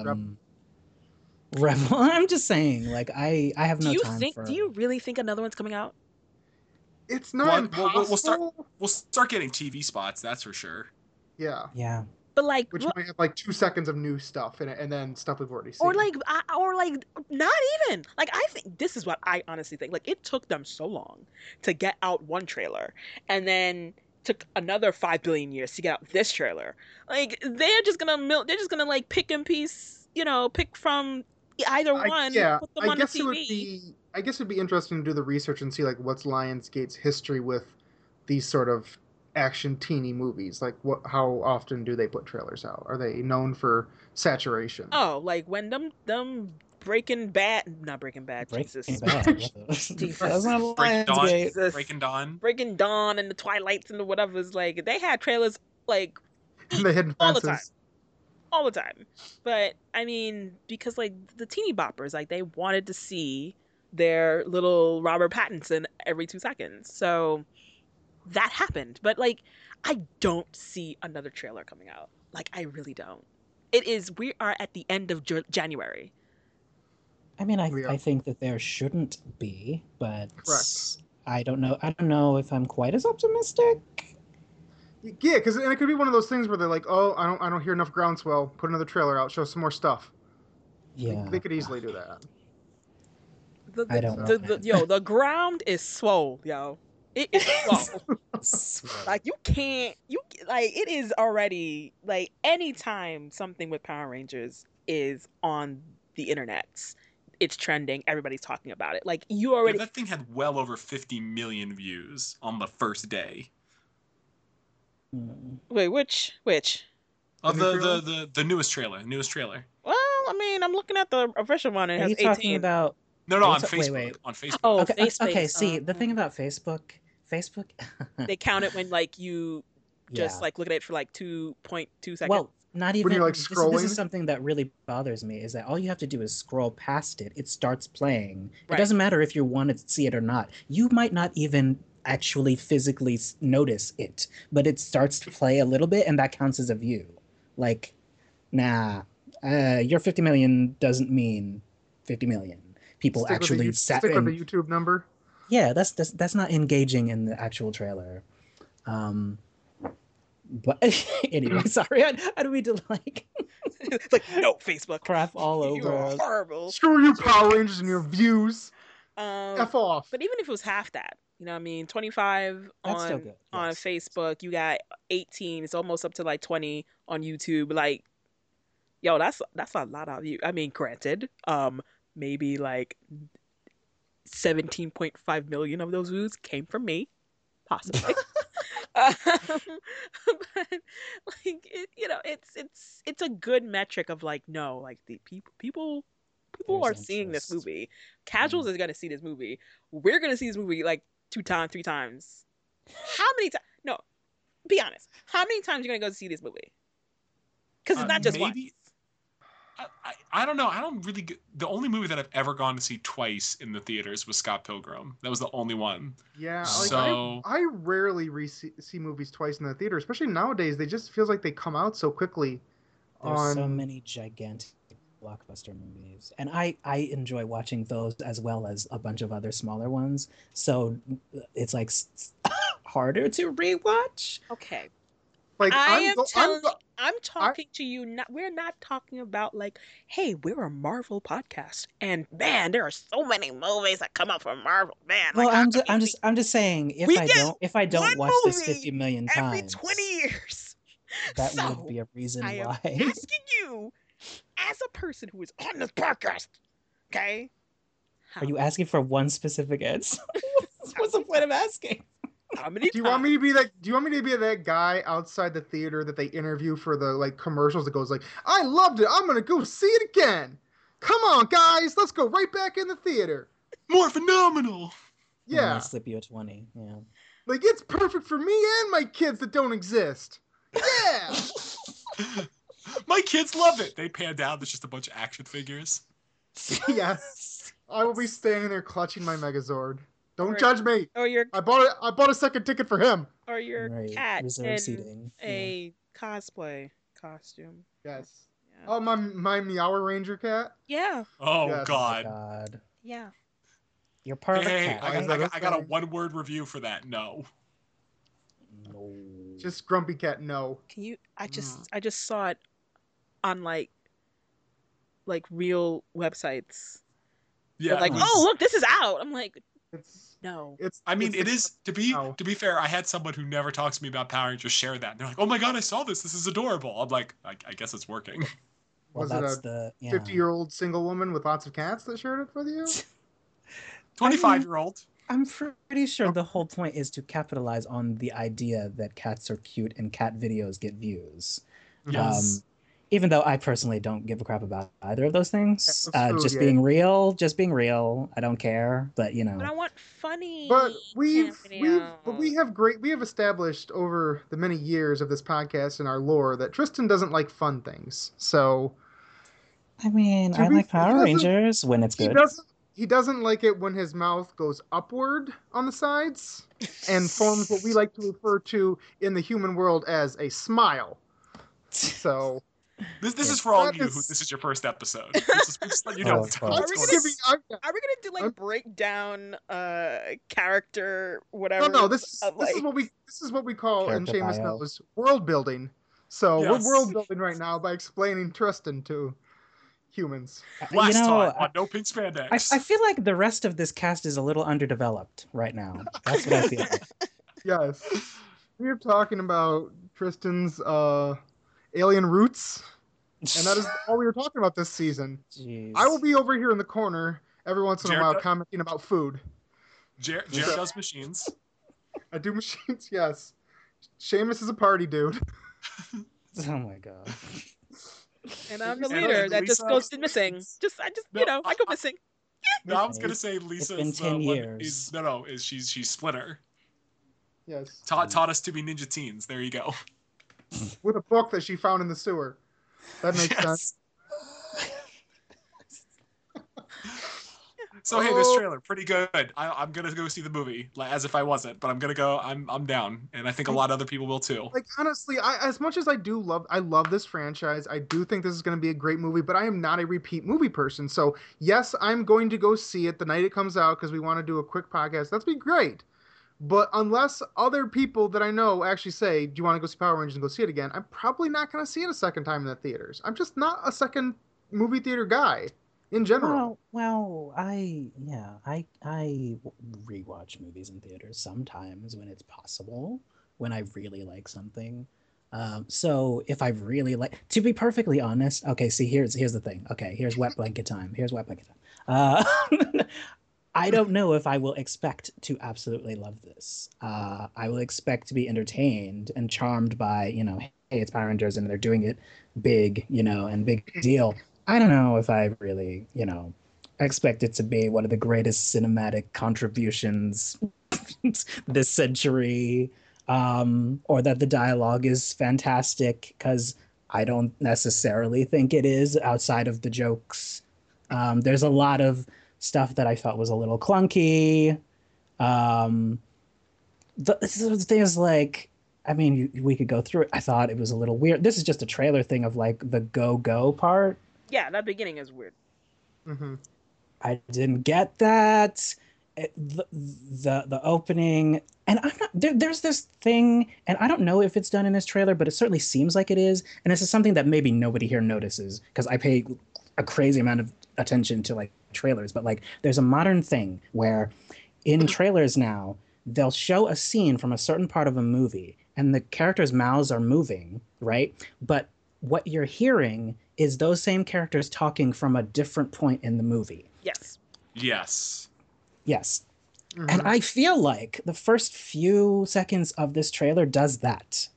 Rebel. I'm just saying, like I have no time for. Do you really think another one's coming out? It's not Well, impossible. We'll start getting TV spots, that's for sure. Yeah. Yeah. But like, Which might have like 2 seconds of new stuff in it, and then stuff we've already seen. or like not even. Like I think this is what I honestly think. Like it took them so long to get out one trailer, and then took another 5 billion years to get out this trailer. Like they're just gonna like pick and piece, pick from either one. Put them on the TV. I guess it'd be interesting to do the research and see like what's Lionsgate's history with these sort of action teeny movies. Like how often do they put trailers out? Are they known for saturation? Oh, like when them Breaking Bad, not Breaking Bad, Jesus. Jesus. That's not Breaking Dawn, Lionsgate. Jesus. Breaking Dawn. And the Twilights and the whatever's, like they had trailers like And the Hidden all the Fences. all the time. But I mean, because like the teeny boppers, like they wanted to see their little Robert Pattinson every 2 seconds. So that happened. But like I don't see another trailer coming out. Like I really don't. We are at the end of January. I mean, We are. I think that there shouldn't be, but Correct. I don't know. I don't know if I'm quite as optimistic. Yeah, because it could be one of those things where they're like, "Oh, I don't hear enough groundswell. Put another trailer out. Show some more stuff." Yeah. They could easily do that. I don't know. The ground is swole, yo. It is swole. Like you can't like it is already like anytime something with Power Rangers is on the internet, it's trending. Everybody's talking about it. Like you Yeah, already that thing had well over 50 million views on the first day Mm. wait, which? of The new trailer? the newest trailer. Well, I mean, I'm looking at the official one. It Are has you talking 18. about? No, Are you on wait, Facebook. wait. On Facebook. Oh, Okay, okay. FaceBase. See, the thing about Facebook, They count it when like you just yeah. like look at it for like 2.2 seconds. Well, not When even. you're like This scrolling. is something that really bothers me. Is that all you have to do is scroll past it. It starts playing. It Right. doesn't matter if you want to see it or not. You might not even actually physically notice it, but it starts to play a little bit, and that counts as a view. Like, nah, your 50 million doesn't mean 50 million people Stick with the, actually You- sat stick with and the YouTube number. yeah, that's not engaging in the actual trailer. But anyway, sorry, I don't mean to like It's like no Facebook. crap all You are over. horrible. Screw you, Power Rangers, and your views. Um, F off. but even if it was half that, you know what I mean? 25 That's still on good, on yes. Facebook, you got 18, it's almost up to like 20 on YouTube. Like, yo, that's a lot of you. I mean, granted, maybe like 17.5 million of those views came from me, possibly. But like it's a good metric of like no, like the people are There's seeing this interest. movie. Casuals Mm. is gonna see this movie. We're gonna see this movie like 2 times, 3 times. How many times? No, be honest. How many times you gonna go see this movie? Because it's not just one. Maybe. I don't know. I don't really. The only movie that I've ever gone to see twice in the theaters was Scott Pilgrim. That was the only one. Yeah, like So- I rarely see movies twice in the theater, especially nowadays. They just feels like they come out so quickly. There's so on many gigantic blockbuster movies, and I enjoy watching those as well as a bunch of other smaller ones. So it's like harder to rewatch. Okay. like I'm talking to you. We're not talking about like, hey, we're a Marvel podcast, and man, there are so many movies that come out from Marvel. Man, Well, like, I'm just saying if We I get don't one watch this movie 50 million every times, 20 years. that So, would be a reason I am why. asking you, as a person who is on this podcast, okay? Are you asking for one specific answer? What's the point of asking? How many Do you want me to be like? Do you want me to be that guy outside the theater that they interview for the like commercials that goes like, "I loved it. I'm gonna go see it again. Come on, guys, let's go right back in the theater." More phenomenal. And then Yeah, they slip you a 20. Yeah. like it's perfect for me and my kids that don't exist. Yeah. My kids love it. They pan down. There's just a bunch of action figures. Yes. I will be standing there clutching my Megazord. Don't Right. judge me. or your I bought a second ticket for him. Right, cat reserve in seating, yeah. a cosplay costume? Yes. Yeah. Oh, my Meower Ranger cat. Yeah. Oh Yes. Oh my God. God. Yeah. You're part of a Hey, cat. Is I that got a okay? one-word review for that. No. No. Just Grumpy Cat. No. Can you? I just saw it on like real websites. Yeah. They're like, it was- oh look, this is out. I'm like, It's no. it's. I mean, it's it the- is Ow. to be fair. I had someone who never talks to me about Power Rangers share that. And they're like, "Oh my God, I saw this. This is adorable." I'm like, I guess it's working. Well, Was it that's a the 50-year-old single woman with lots of cats that shared it with you? 25-year-old. I'm pretty sure the whole point is to capitalize on the idea that cats are cute and cat videos get views. Yes. Even though I personally don't give a crap about either of those things. It's food, Just yeah. being real. I don't care. But you But I know, want funny. But we videos. have established over the many years of this podcast and our lore that Tristan doesn't like fun things. So I mean, To I be like fair, he Power doesn't- Rangers when it's he good. doesn't like it when his mouth goes upward on the sides and forms what we like to refer to in the human world as a smile. So This is for all That of you is- who this is your first episode. Just let you know Oh, what's fuck. going Are we on. gonna- Are we gonna do like I'm- breakdown character no, whatever? this is what we call in Character Seamus bio. knows world building. So Yes. we're world building right now by explaining Tristan to humans. Last you know, time on No Pink Spandex. I feel like the rest of this cast is a little underdeveloped right now. That's what I feel like. Yes. We're talking about Tristan's alien roots, and that is all we were talking about this season. Jeez. I will be over here in the corner every once in a while Jared- commenting about food. Jared does machines. I do machines, yes. Seamus is a party dude. Oh my god. And I'm the And leader that just Lisa- goes missing. I go missing. No, I was gonna say Lisa been is 10 one years. is she's Splinter. Yes. Taught us to be ninja teens. There you go. With a book that she found in the sewer. That makes sense. So hey, this trailer pretty good. I'm gonna go see the movie, like, as if I wasn't, but I'm gonna go. I'm down, and I think a lot of other people will too. Like honestly, as much as I love this franchise. I do think this is going to be a great movie, but I am not a repeat movie person. So yes, I'm going to go see it the night it comes out because we want to do a quick podcast. That's be great. But unless other people that I know actually say, "Do you want to go see Power Rangers and go see it again?" I'm probably not going to see it a second time in the theaters. I'm just not a second movie theater guy in general. Well, I rewatch movies in theaters sometimes when it's possible, when I really like something. So if I really like, to be perfectly honest, okay, see, here's the thing. Okay, here's wet blanket time. I don't know if I will expect to absolutely love this. I will expect to be entertained and charmed by, hey, it's Power Rangers and they're doing it big, and big deal. I don't know if I really, expect it to be one of the greatest cinematic contributions this century, or that the dialogue is fantastic, because I don't necessarily think it is outside of the jokes. There's a lot of stuff that I felt was a little clunky. There's like, I mean, we could go through it. I thought it was a little weird. This is just a trailer thing of like the go part. Yeah, that beginning is weird. Mm-hmm. I didn't get that. The opening, and I'm not there's this thing, and I don't know if it's done in this trailer, but it certainly seems like it is. And this is something that maybe nobody here notices because I pay a crazy amount of attention to like trailers. But like, there's a modern thing where in trailers now they'll show a scene from a certain part of a movie, and the characters' mouths are moving, right? But what you're hearing is those same characters talking from a different point in the movie. Yes. Yes. Yes. Mm-hmm. And I feel like the first few seconds of this trailer does that.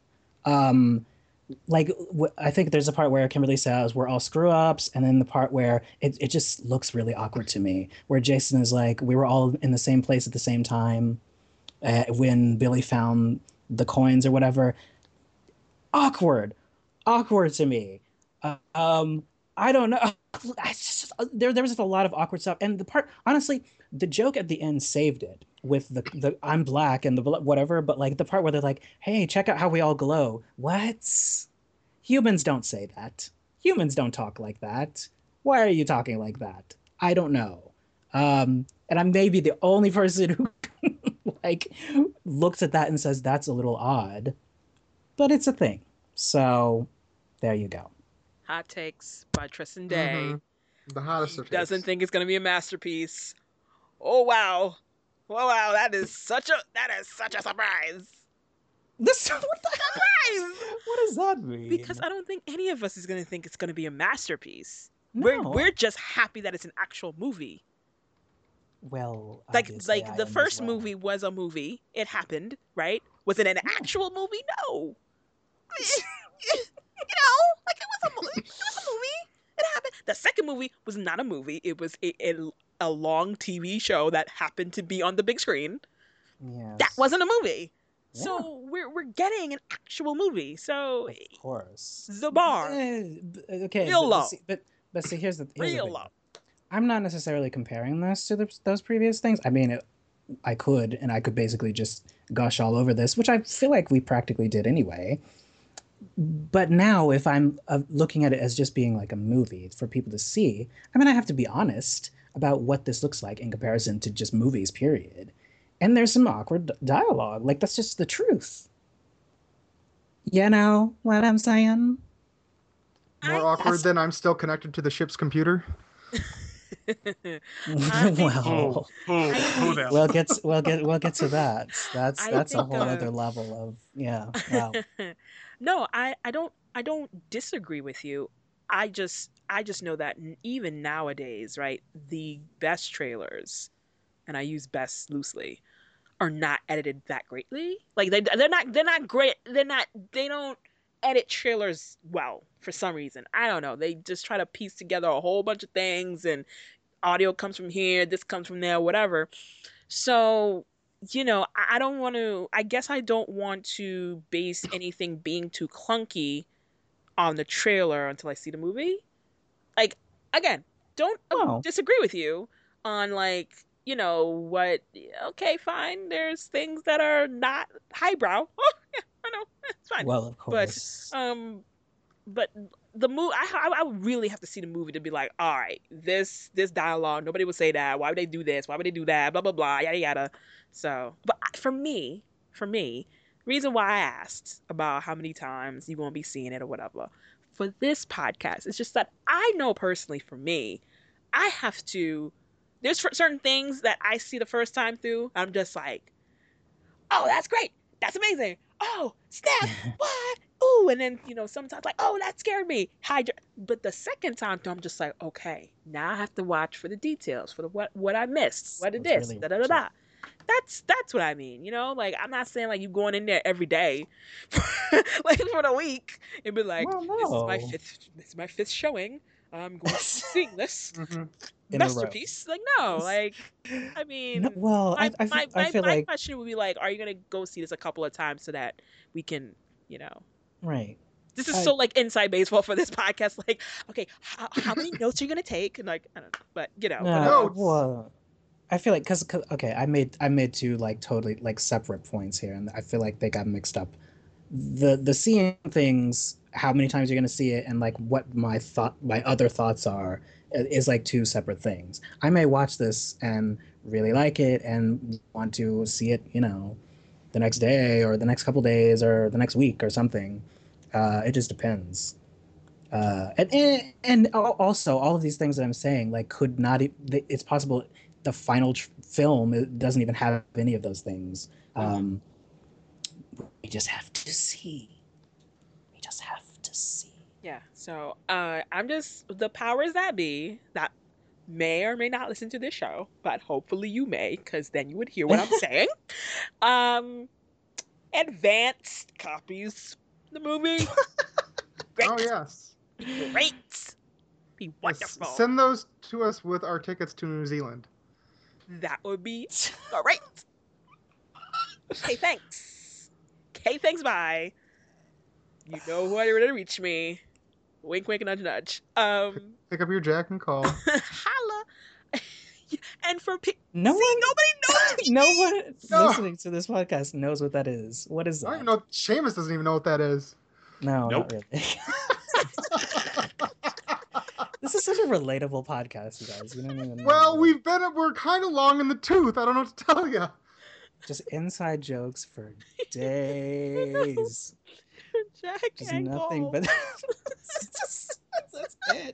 I think there's a part where Kimberly says we're all screw ups, and then the part where it just looks really awkward to me, where Jason is like, we were all in the same place at the same time when Billy found the coins or whatever. Awkward to me. I don't know. There was just a lot of awkward stuff, and the part, honestly, the joke at the end saved it with the I'm black and the whatever. But like the part where they're like, "Hey, check out how we all glow." What? Humans don't say that. Humans don't talk like that. Why are you talking like that? I don't know. And I may be the only person who like looks at that and says that's a little odd, but it's a thing. So there you go. Hot takes by Tristan Day. Mm-hmm. The hottest He of doesn't takes. think it's gonna be a masterpiece. Oh wow. Oh wow, that is such a surprise. This what the Surprise! What does that mean? Because I don't think any of us is gonna think it's gonna be a masterpiece. No. We're just happy that it's an actual movie. Well, Like obviously I the am as first well. movie was a movie. It happened, right? Was it an actual movie? No. Like it was a movie. It happened. The second movie was not a movie. It was a long TV show that happened to be on the big screen. Yes. That wasn't a movie. Yeah. So we're getting an actual movie. So Of course. the bar Okay. Real low. But see, here's the real thing. low. I'm not necessarily comparing this to those previous things. I mean, I could basically just gush all over this, which I feel like we practically did anyway. But now, if I'm looking at it as just being like a movie for people to see, I mean, I have to be honest about what this looks like in comparison to just movies, period. And there's some awkward dialogue. Like, that's just the truth. You know what I'm saying? More awkward than I'm still connected to the ship's computer. Well, Who that? we'll get to that. That's a think, whole other level of, yeah. Wow. No, I don't disagree with you. I just know that even nowadays, right, the best trailers, and I use best loosely, are not edited that greatly. Like they're not great. They don't edit trailers well for some reason. I don't know. They just try to piece together a whole bunch of things, and audio comes from here, this comes from there, whatever. So, I don't want to, I guess I don't want to base anything being too clunky on the trailer until I see the movie. Like, again, don't Oh, disagree with you on, like, what, okay, fine, there's things that are not highbrow. Oh, yeah, I know, it's fine. well, of But, course. but the movie, I would really have to see the movie to be like, all right, this dialogue, nobody would say that. Why would they do this? Why would they do that? Blah blah blah, yada yada. So, but for me, reason why I asked about how many times you won't be seeing it or whatever for this podcast, it's just that I know personally for me, I have to. There's certain things that I see the first time through, I'm just like, oh, that's great. That's amazing. Oh, snap. What? Ooh, and then, sometimes like, oh, that scared me. Hydra. But the second time through, I'm just like, okay, now I have to watch for the details, for the what I missed, what it Let's is, really da da da watch it. da. That's what I mean, Like I'm not saying like you going in there every day, like for the week, and be like, Well, this is my no. fifth showing. I'm going to be seeing this Mhm. In a row. masterpiece. Like no, like I No, mean, well, my I my I my, feel my like question would be like, are you gonna go see this a couple of times so that we can, you know, right. this is I so like inside baseball for this podcast. Like, okay, how many notes are you gonna take? And like, I don't know, but Notes. well, I feel like because okay, I made two like totally like separate points here, and I feel like they got mixed up. The seeing things, how many times you're gonna see it, and like what my other thoughts are, is like two separate things. I may watch this and really like it and want to see it, the next day or the next couple days or the next week or something. It just depends. And also all of these things that I'm saying like could not. It's possible the final film doesn't even have any of those things. We just have to see. We just have to see. yeah. So I'm just the powers that be that may or may not listen to this show, but hopefully you may, because then you would hear what I'm saying. Um, advanced copies of the movie. Great, Oh yes. great, be Yes, wonderful. send those to us with our tickets to New Zealand. That would be great. Okay, thanks. Okay, thanks. Bye. You know where to reach me. Wink, wink, nudge, nudge. Pick up your jack and call. Holla. And for No one, nobody knows. no one No. listening to this podcast knows what that is. What is I don't that? even know. Seamus doesn't even know what that is. No, Nope. not really. This is such a relatable podcast, you guys. You don't even know. Well, we're kind of long in the tooth. I don't know what to tell you. just inside jokes for days. Jack Just and nothing Cole. but that's it.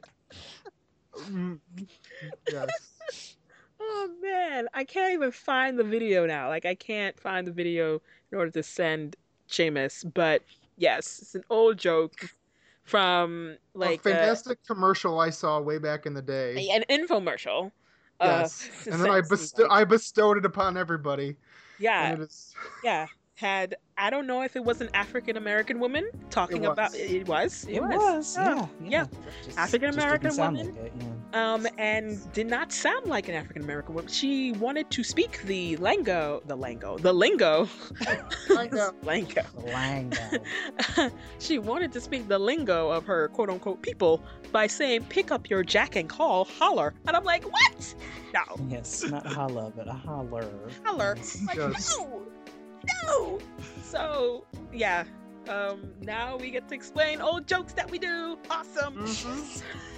Yes. Oh man, I can't even find the video now. Like I can't find the video in order to send Seamus. But yes, it's an old joke from like a fantastic commercial I saw way back in the day. an infomercial. Yes. And then I bestowed it upon everybody. yeah, And it is. yeah. Had I don't know if it was an African American woman talking It was. about it was Yeah. Just African-American didn't sound woman. like it, yeah. And did not sound like an African American woman. She wanted to speak the lingo. Lango. Lango. Lango. She wanted to speak the lingo of her quote unquote people by saying, pick up your jack and call, holler. And I'm like, what? No. Yes, not holla, but a holler. Holler. Yes. Like, Yes. no. So, yeah. Now we get to explain old jokes that we do. Awesome. Mhm.